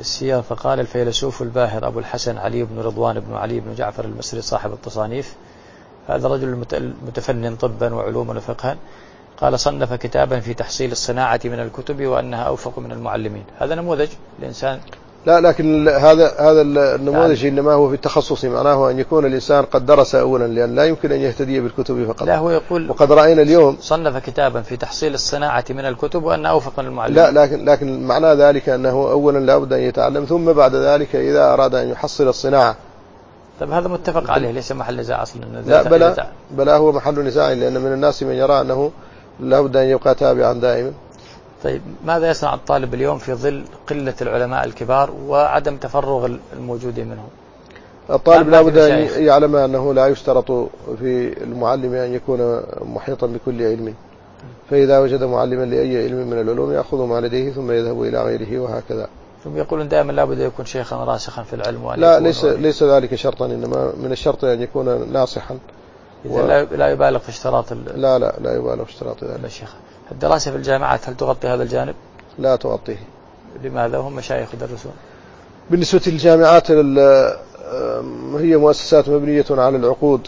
السياق فقال الفيلسوف الباهر أبو الحسن علي بن رضوان بن علي بن جعفر المصري صاحب التصانيف، هذا رجل متفنن طبا وعلوما وفقها، قال صنف كتابا في تحصيل الصناعة من الكتب وأنها أوفق من المعلمين. هذا نموذج الإنسان. لا، لكن هذا هذا النموذج يعني إنما هو في التخصص، معناه أن يكون الإنسان قد درس أولا، لأن لا يمكن أن يهتدي بالكتب فقط. لا، هو يقول وقد رأينا اليوم صنف كتابا في تحصيل الصناعة من الكتب وأنها أوفق من المعلمين. لا، لكن لكن معنى ذلك أنه أولا لا بد أن يتعلم، ثم بعد ذلك إذا أراد أن يحصل الصناعة. طب هذا متفق عليه، ليس محل نزاع أصلا. لا، بلا بلا هو محل نزاع، لأن من الناس من يرى أنه لا بد أن يبقى تابعا دائما. طيب ماذا يصنع الطالب اليوم في ظل قلة العلماء الكبار وعدم تفرغ الموجود منهم؟ الطالب لا بد أن يعلم أنه لا يشترط في المعلم أن يكون محيطا بكل علم، فإذا وجد معلما لأي علم من العلوم يأخذ ما لديه ثم يذهب إلى غيره وهكذا. ثم يقولون دائما لا بد أن يكون شيخا راسخا في العلم. وأن لا، ليس ليس ذلك شرطا، إنما من الشرط أن يكون ناصحا. إذا و... لا يبالغ في اشتراط ال... لا لا لا يبالغ في اشتراط ذلك. الشيخ، الدراسة في الجامعات هل تغطي هذا الجانب؟ لا تغطيه. لماذا؟ هم مشايخ يدرسون. بالنسبة للجامعات هي مؤسسات مبنية على العقود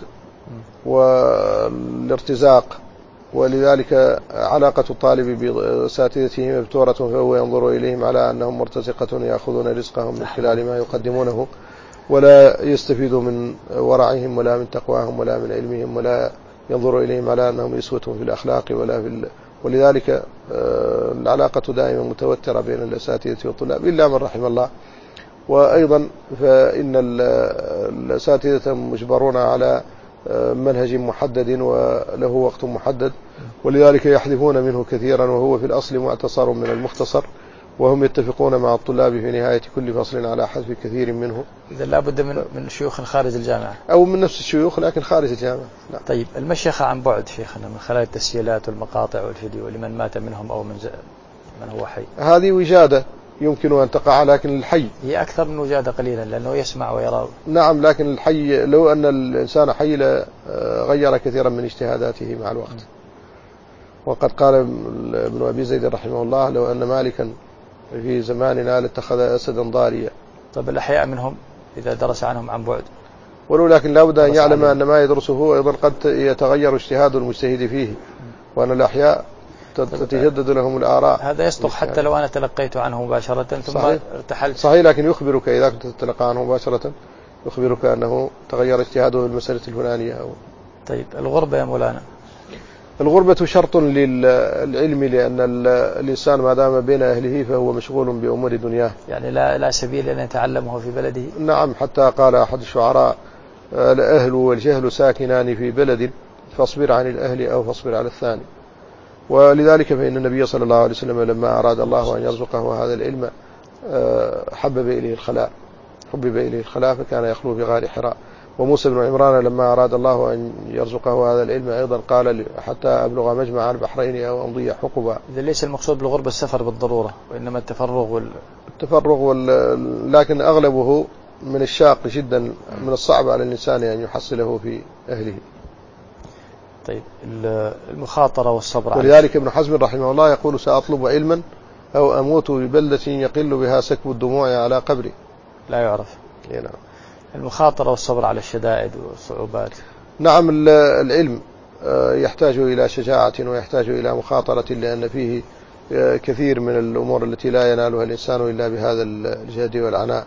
والارتزاق، ولذلك علاقة الطالب بأساتذته مبتورة، فهو ينظر إليهم على أنهم مرتزقة يأخذون رزقهم من خلال ما يقدمونه، ولا يستفيد من ورعهم ولا من تقواهم ولا من علمهم، ولا ينظر إليهم على أنهم يسوة في الأخلاق ولا في ال... ولذلك العلاقة دائما متوترة بين الأساتذة والطلاب إلا من رحم الله. وأيضا فإن الأساتذة مجبرون على منهج محدد وله وقت محدد، ولذلك يحذفون منه كثيرا، وهو في الأصل معتصر من المختصر، وهم يتفقون مع الطلاب في نهاية كل فصل على حذف كثير منه. إذا لا بد من من شيوخ خارج الجامعة أو من نفس الشيوخ لكن خارج الجامعة. لا. طيب المشيخة عن بعد شيخنا من خلال التسجيلات والمقاطع والفيديو لمن مات منهم أو من, من هو حي، هذه وجادة يمكن أن تقع، لكن الحي هي أكثر من وجادة قليلا لأنه يسمع ويرى. نعم، لكن الحي لو أن الإنسان حي لغير كثيرا من اجتهاداته مع الوقت. وقد قال ابن أبي زيد رحمه الله لو أن مالكا في زماننا لاتخذ أسدا ضاريا. طب الأحياء منهم إذا درس عنهم عن بعد؟ ولو لكن لا بد أن يعلم أن ما يدرسه أيضا قد يتغير اجتهاد المجتهد فيه، وأن الأحياء تتجدد لهم الآراء. هذا يصدق حتى لو أنا تلقيت عنه مباشرة ثم صحيح. ارتحلت. صحيح، لكن يخبرك إذا كنت تتلقى عنه مباشرة يخبرك أنه تغير اجتهاده في المسألة الفلانية. أو طيب الغربة يا مولانا؟ الغربة شرط للعلم، لأن الإنسان ما دام بين أهله فهو مشغول بأمور دنياه، يعني لا لا سبيل أن يتعلمه في بلده. نعم، حتى قال أحد الشعراء الأهل والجهل ساكنان في بلد فاصبر عن الأهل أو فاصبر على الثاني. ولذلك فإن النبي صلى الله عليه وسلم لما أراد الله أن يرزقه هذا العلم حبب إليه الخلاء حبب إليه الخلاء فكان يخلو بغار حراء. وموسى بن عمران لما أراد الله أن يرزقه هذا العلم أيضا قال حتى أبلغ مجمع البحرين أو أمضي حقبا. إذا ليس المقصود بالغربة السفر بالضرورة، وإنما التفرغ وال... التفرغ وال... لكن أغلبه من الشاق جدا، من الصعب على الإنسان أن يحصله في أهله. طيب المخاطرة والصبر. ولذلك ابن حزم رحمه الله يقول سأطلب علما أو أموت ببلدة يقل بها سكب الدموع على قبري. لا يعرف. نعم. المخاطرة والصبر على الشدائد والصعوبات. نعم، العلم يحتاج إلى شجاعة ويحتاج إلى مخاطرة، لأن فيه كثير من الأمور التي لا ينالها الإنسان إلا بهذا الجهد والعناء.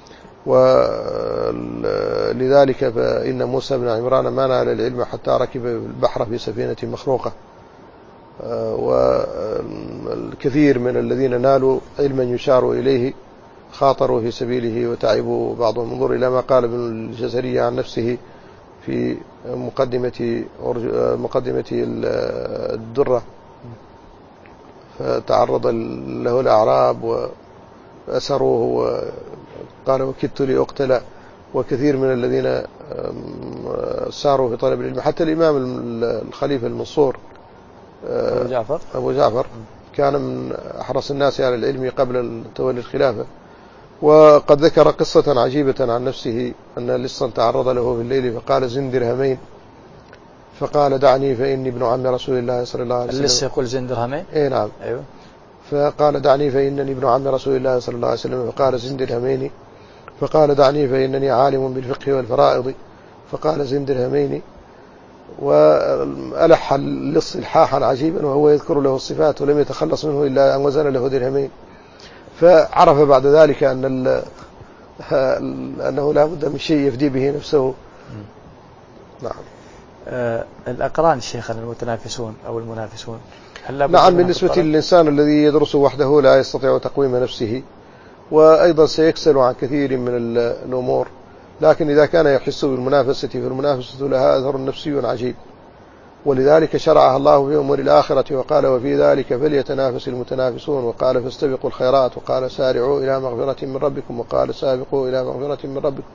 ولذلك فإن موسى بن عمران ما نال العلم حتى ركب البحر في سفينة مخروقة. والكثير من الذين نالوا علما يشار إليه خاطروا في سبيله وتعبوا بعضهم. انظر إلى ما قال ابن الجزري عن نفسه في مقدمة مقدمة الدرة، فتعرض له الأعراب وأسروه وقال وكدت لأقتل. وكثير من الذين ساروا في طلب العلم، حتى الإمام الخليفة المنصور أبو جعفر أبو جعفر كان من أحرص الناس على العلم قبل تولي الخلافة. وقد ذكر قصة عجيبة عن نفسه أن لصا تعرض له في الليل فقال زن درهمين، فقال دعني فإني ابن عم رسول الله صلى الله عليه وسلم. اللص يقول زن درهمين؟ إيه نعم. أيوة. فقال دعني فإنني ابن عم رسول الله صلى الله عليه وسلم، فقال زن درهمين. فقال دعني فإنني عالم بالفقه والفرائض، فقال زن درهمين. وألح اللص إلحاحا عجيبا وهو يذكر له الصفات ولم يتخلص منه إلا أن وزن له درهمين. فعرف بعد ذلك أن أنه لا بد من شيء يفدي به نفسه. نعم. آه الأقران شيخنا المتنافسون أو المنافسون، هل نعم، بالنسبة للإنسان الذي يدرس وحده لا يستطيع تقويم نفسه، وأيضا سيكسل عن كثير من الأمور، لكن إذا كان يحس بالمنافسة فالمنافسة لها أثر نفسي عجيب، ولذلك شرعها الله في أمور الآخرة وقال وفي ذلك فليتنافس المتنافسون، وقال فاستبقوا الخيرات، وقال سارعوا إلى مغفرة من ربكم، وقال سابقوا إلى مغفرة من ربكم.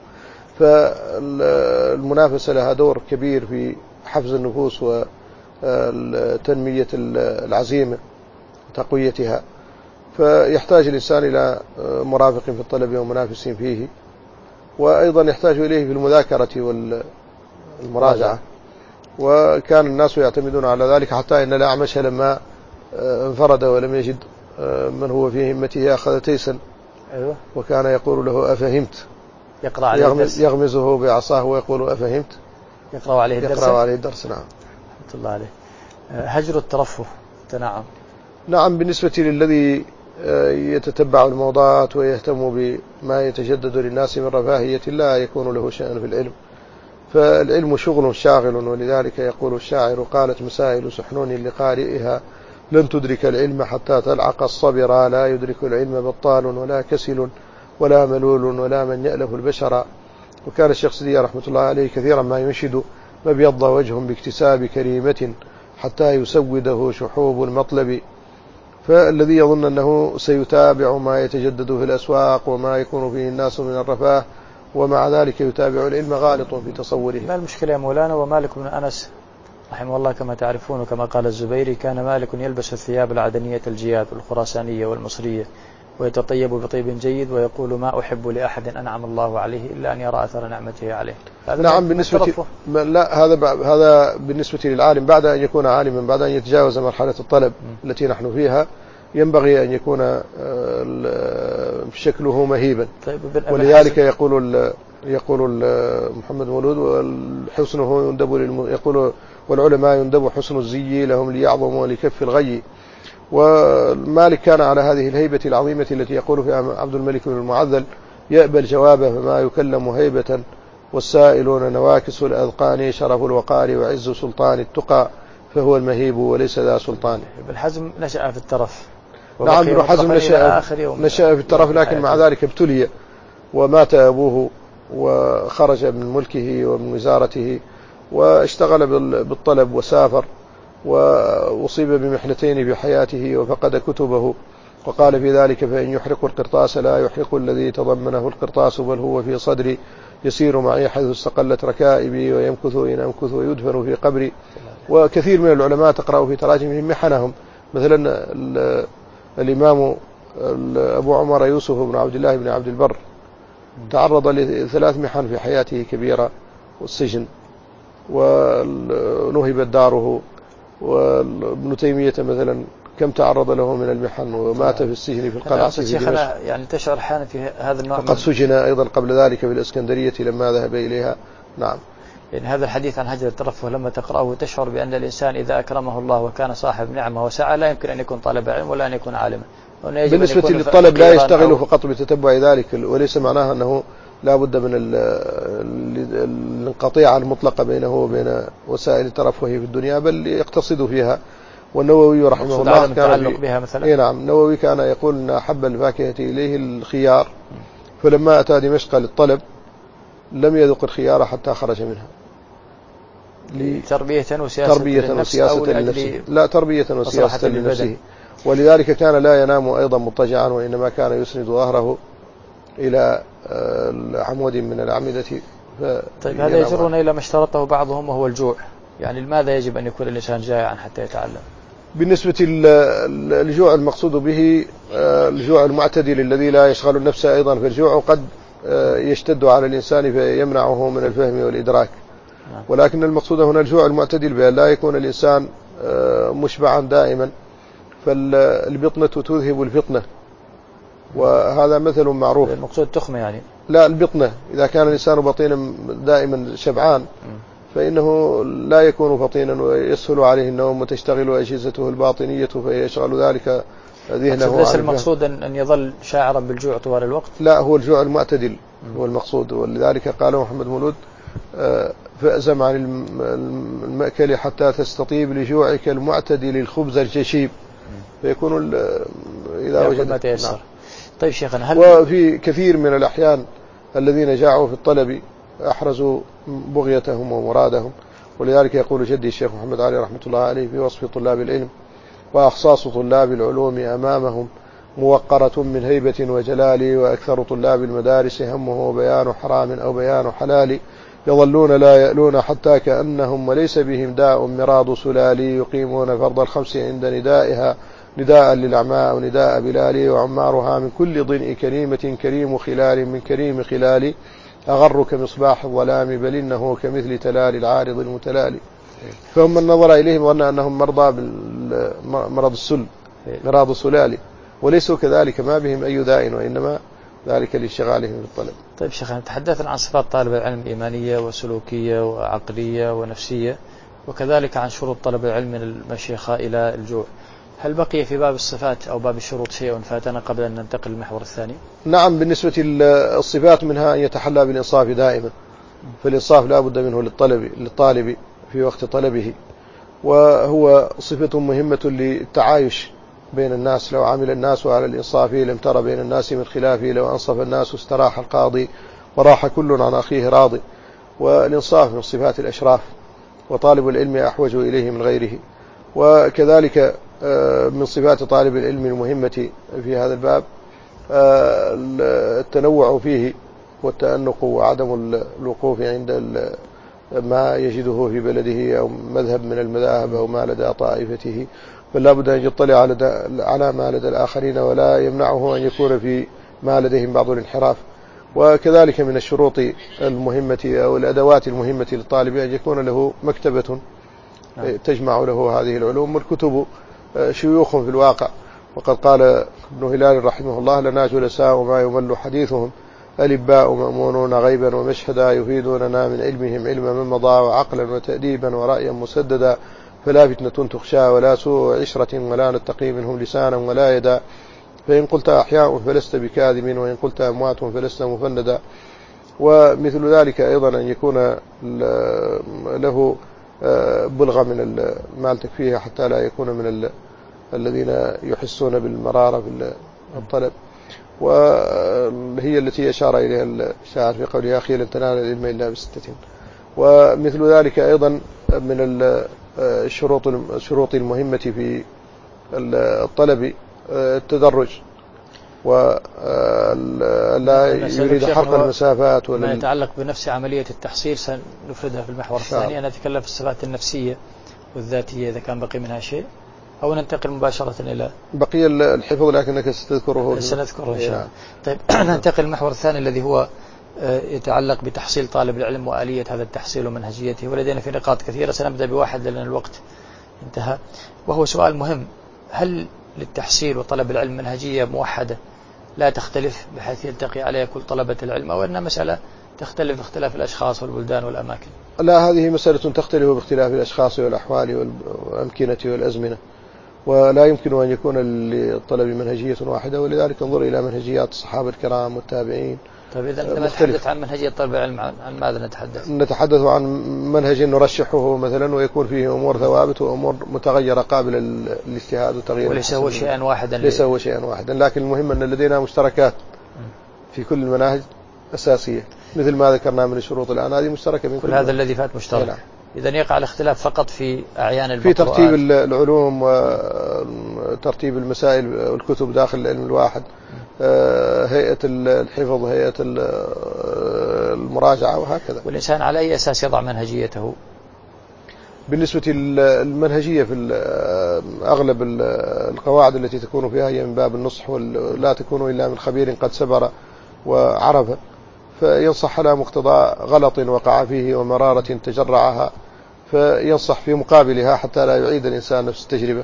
فالمنافسة لها دور كبير في حفز النفوس وتنمية العزيمة وتقويتها، فيحتاج الإنسان إلى مرافق في الطلب ومنافس فيه، وأيضا يحتاج إليه في المذاكرة والمراجعة. وكان الناس يعتمدون على ذلك، حتى إن الأعمش لما انفرد ولم يجد من هو في همته أخذ تيسا، أيوة. وكان يقول له أفهمت، يقرأ عليه الدرس، يغمزه بعصاه ويقول أفهمت، يقرأ عليه الدرس. يقرأ عليه الدرس. نعم. رحمة الله عليه. هجر الترفه تنعم. نعم، بالنسبة للذي يتتبع الموضوعات ويهتم بما يتجدد للناس من رفاهية لا يكون له شأن في العلم، فالعلم شغل شاغل، ولذلك يقول الشاعر قالت مسائل سحنون لقارئها لن تدرك العلم حتى تلعق الصبر، لا يدرك العلم بطال ولا كسل ولا ملول ولا من يألف البشر. وكان الشيخ سدي رحمة الله عليه كثيرا ما ينشد ما بيض وجه باكتساب كريمة حتى يسوده شحوب المطلب. فالذي يظن أنه سيتابع ما يتجدد في الأسواق وما يكون فيه الناس من الرفاه ومع ذلك يتابع العلم غالط في تصوره. ما المشكلة يا مولانا؟ ومالك بن أنس رحمه الله كما تعرفون وكما قال الزبيري كان مالك يلبس الثياب العدنية الجياد والخراسانية والمصرية ويتطيب بطيب جيد ويقول ما أحب لأحد أنعم الله عليه إلا أن يرى أثر نعمته عليه. نعم، بالنسبة لا هذا هذا بالنسبة للعالم بعد أن يكون عالما، بعد أن يتجاوز مرحلة الطلب م. التي نحن فيها، ينبغي أن يكون شكله مهيبا. طيب، ولذلك يقول يقول محمد مولود حسنه يندب يقول والعلماء يندب حسن الزي لهم ليعظموا لكف الغي. ومالك كان على هذه الهيبة العظيمة التي يقول فيها عبد الملك بن المعذل يأبى الجواب فما يكلم هيبة والسائلون نواكس الأذقان شرف الوقار وعز سلطان التقى فهو المهيب وليس ذا سلطان. ابن حزم نشأ في الترف. نعم، ابن حزم نشأ, نشأ في الترف، لكن مع ذلك ابتلي ومات أبوه وخرج من ملكه ومن وزارته واشتغل بالطلب وسافر وأصيب بمحنتين في حياته وفقد كتبه، وقال في ذلك فإن يحرق القرطاس لا يحرق الذي تضمنه القرطاس بل هو في صدري يسير معي حيث استقلت ركائبي ويمكث إن أمكث ويدفن في قبري. وكثير من العلماء تقرأ في تراجمهم محنهم، مثلا الإمام أبو عمر يوسف بن عبد الله بن عبد البر تعرض لثلاث محن في حياته كبيرة، والسجن ونهبت داره. وابن تيمية مثلا كم تعرض له من المحن ومات في السجن في القلعة في دمشق. يعني تشعر حالا في هذا النوع، وقد سجن أيضا قبل ذلك في الإسكندرية لما ذهب إليها. نعم. يعني هذا الحديث عن هجر الترفه لما تقرأه تشعر بأن الإنسان إذا أكرمه الله وكان صاحب نعمة وسعة لا يمكن أن يكون طالب علم ولا أن يكون عالما. بالنسبة للطلب لا يشتغل فقط بتتبع ذلك، وليس معناها أنه لا بد من الانقطاع المطلق بينه وبين وسائل الترفه في الدنيا، بل يقتصد فيها. والنووي رحمه الله كان بها مثلا. إيه نعم، النووي كان يقول أن أحب الفاكهة إليه الخيار، فلما أتى دمشق للطلب لم يذق الخيار حتى خرج منها. تربية وسياسة تربية للنفس وسياسة لنفسه، لا تربية وسياسة لنفسه. ولذلك كان لا ينام أيضا مضطجعا، وإنما كان يسند ظهره إلى عمود من الأعمدة. طيب، هذا يجرنا إلى ما اشترطه بعضهم وهو الجوع. يعني لماذا يجب أن يكون الإنسان جائعا حتى يتعلم؟ بالنسبة للجوع المقصود به الجوع المعتدل الذي لا يشغل النفس أيضا، فالجوع قد يشتد على الإنسان فيمنعه من الفهم والإدراك. ولكن المقصود هنا الجوع المعتدل بأن لا يكون الإنسان مشبعا دائما فالبطنة تذهب الفطنة، وهذا مثل معروف. المقصود تخمة يعني؟ لا، البطنة. إذا كان الإنسان بطينا دائما شبعان فإنه لا يكون فطينا ويسهل عليه النوم وتشتغل أجهزته الباطنية فيشغل ذلك ذهنه. ليس المقصود أن يظل شاعرا بالجوع طوال الوقت؟ لا، هو الجوع المعتدل هو المقصود، ولذلك قال محمد مولود فأزم عن المأكل حتى تستطيب لجوعك المعتدل الخبز الجشيب، فيكون إذا وجد ما تيسر. نعم. طيب شيخنا، هل وفي كثير من الأحيان الذين جاعوا في الطلب أحرزوا بغيتهم ومرادهم، ولذلك يقول جدي الشيخ محمد علي رحمة الله عليه في وصف طلاب العلم: وأخصاص طلاب العلوم أمامهم موقرة من هيبة وجلال، وأكثر طلاب المدارس همه بيان حرام أو بيان حلال، يظلون لا يألون حتى كأنهم وليس بهم داء مراض سلال، يقيمون فرض الخمس عند ندائها نداء للأعماء ونداء بلال، وعمارها من كل ضنء كريمة كريم خلال من كريم خلال، أغر كمصباح الظلام بل إنه كمثل تلال العارض المتلالي. فهم من نظر إليهم ظن أنهم مرضى بالمرض السل مرض السلالي، وليسوا كذلك، ما بهم أي داء، وإنما ذلك لاشتغالهم بالطلب. طيب شيخنا، تحدثنا عن صفات طالب العلم إيمانية وسلوكية وعقلية ونفسية، وكذلك عن شروط طلب العلم من المشيخة إلى الجوع. هل بقي في باب الصفات أو باب الشروط شيء فاتنا قبل أن ننتقل للمحور الثاني؟ نعم، بالنسبة للصفات منها أن يتحلى بالإنصاف دائما، فالإنصاف لا بد منه للطلب للطالب في وقت طلبه، وهو صفة مهمة للتعايش بين الناس. لو عمل الناس على الإنصاف لم تر بين الناس من خلافه، لو أنصف الناس استراح القاضي وراح كل عن أخيه راضي. والإنصاف من صفات الأشراف، وطالب العلم أحوج إليه من غيره. وكذلك من صفات طالب العلم المهمة في هذا الباب التنوع فيه والتأنق وعدم الوقوف عند ما يجده في بلده أو مذهب من المذاهب أو ما لدى طائفته، بل لا بد أن يطلع على ما لدى الآخرين، ولا يمنعه أن يكون في ما لديهم بعض الانحراف. وكذلك من الشروط المهمة أو الأدوات المهمة للطالب أن يكون له مكتبة تجمع له هذه العلوم، والكتب شيوخ في الواقع. وقد قال ابن هلال رحمه الله: لنا جلساء وما يمل حديثهم، ألباء مأمونون غيبا ومشهدا، يفيدوننا من علمهم علم من مضى، وعقلا وتأديبا ورأيا مسددا، فلا فتنة تخشى ولا سوء عشرة، ولا نتقي منهم لسانا ولا يدا، فإن قلت أحياء فلست بكاذب، وإن قلت أموات فلست مفندا. ومثل ذلك أيضا أن يكون له بلغة من المال تكفيه حتى لا يكون من الذين يحسون بالمرارة في الطلب، وهي التي أشار إليها الشاعر في قوله: أخي لن تنال العلم إلا بستة. ومثل ذلك أيضا من الشروط الشروط المهمة في الطلب التدرج، ولا يريد حرق المسافات. ما يتعلق بنفس عملية التحصيل سنفردها في المحور الثاني. أنا أتكلم في الصفات النفسية والذاتية إذا كان بقي منها شيء، أو ننتقل مباشرة إلى بقي الحفظ لكنك ستذكره. سنذكره إن شاء الله. طيب ننتقل المحور الثاني الذي هو يتعلق بتحصيل طالب العلم وآلية هذا التحصيل ومنهجيته، ولدينا في نقاط كثيرة سنبدأ بواحد لأن الوقت انتهى، وهو سؤال مهم: هل للتحصيل وطلب العلم منهجية موحدة لا تختلف بحيث يلتقي عليها كل طلبة العلم، أو أن مسألة تختلف باختلاف الأشخاص والبلدان والأماكن؟ لا، هذه مسألة تختلف باختلاف الأشخاص والأحوال والأمكنة والأزمنة، ولا يمكن أن يكون للطلب منهجية واحدة، ولذلك انظر إلى منهجيات الصحابة الكرام والتابعين. طيب إذا عندما نتحدث عن منهجية طلب العلم عن ماذا نتحدث؟ نتحدث عن منهج نرشحه مثلا ويكون فيه أمور ثوابت وأمور متغيرة قابلة للاجتهاد والتغيير، وليس هو شيئا واحدا. ليس هو شيئا واحدا، لكن المهم أن لدينا مشتركات في كل المناهج أساسية، مثل ما ذكرنا من الشروط الآن، هذه مشتركة من كل, كل هذا الذي فات مشترك. نعم. إذا يقع الاختلاف فقط في أعيان المقروءات، في ترتيب العلوم وترتيب المسائل والكتب داخل العلم الواحد، هيئة الحفظ، هيئة المراجعة، وهكذا. والإنسان على أي أساس يضع منهجيته؟ بالنسبة للمنهجية في أغلب القواعد التي تكون فيها هي من باب النصح، ولا تكون إلا من خبير قد سبر وعرف، فينصح على مقتضى غلط وقع فيه ومرارة تجرعها، فينصح في مقابلها حتى لا يعيد الإنسان نفس التجربة.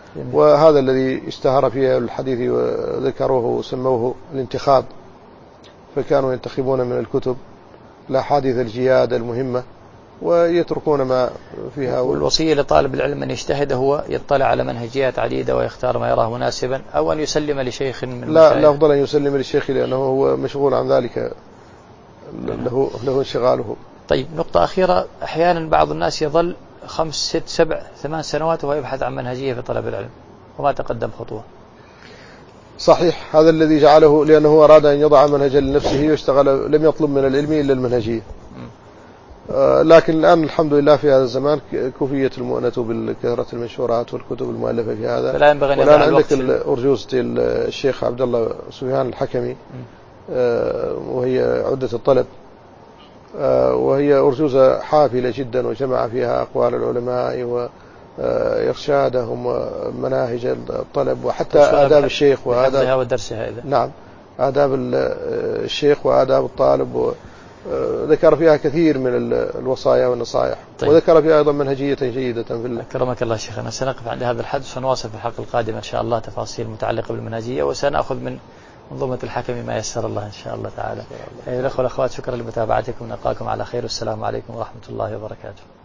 جميل. وهذا الذي اشتهر فيه الحديث وذكروه وسموه الانتخاب، فكانوا ينتخبون من الكتب الأحاديث الجياد المهمة ويتركون ما فيها. والوصية لطالب العلم أن يجتهد هو يطلع على منهجيات عديدة ويختار ما يراه مناسبا، أو أن يسلم لشيخ من لا الأفضل أن يسلم للشيخ لأنه هو مشغول عن ذلك، له, له انشغاله. طيب نقطة أخيرة، أحيانا بعض الناس يظل خمس ست سبع ثمان سنوات وهو يبحث عن منهجية في طلب العلم وما تقدم خطوة. صحيح، هذا الذي جعله لأنه أراد أن يضع منهجا لنفسه واشتغل، لم يطلب من العلم إلا المنهجية. آه لكن الآن الحمد لله في هذا الزمان كفية المؤنة بالكثرة المنشورات والكتب المؤلفة في هذا. فلا ينبغي أن والآن عندك أرجوزة الشيخ عبد الله سفيان الحكمي، آه وهي عدة الطلب، آه وهي أرجوزة حافلة جدا وجمع فيها أقوال العلماء وإرشادهم ومناهج الطلب وحتى آداب الشيخ وآداب ودرسها إذا. نعم آداب الشيخ وآداب الطالب، ذكر فيها كثير من الوصايا والنصائح. طيب. وذكر فيها أيضا منهجية جيدة في الله. أكرمك الله شيخنا، سنقف عند هذا الحد وسنواصل في الحلقة القادمة إن شاء الله تفاصيل متعلقة بالمنهجية، وسنأخذ من منظومة الحكم ما يسر الله إن شاء الله تعالى. أيها الأخوة والأخوات، شكرا لمتابعتكم، نلقاكم على خير، والسلام عليكم ورحمة الله وبركاته.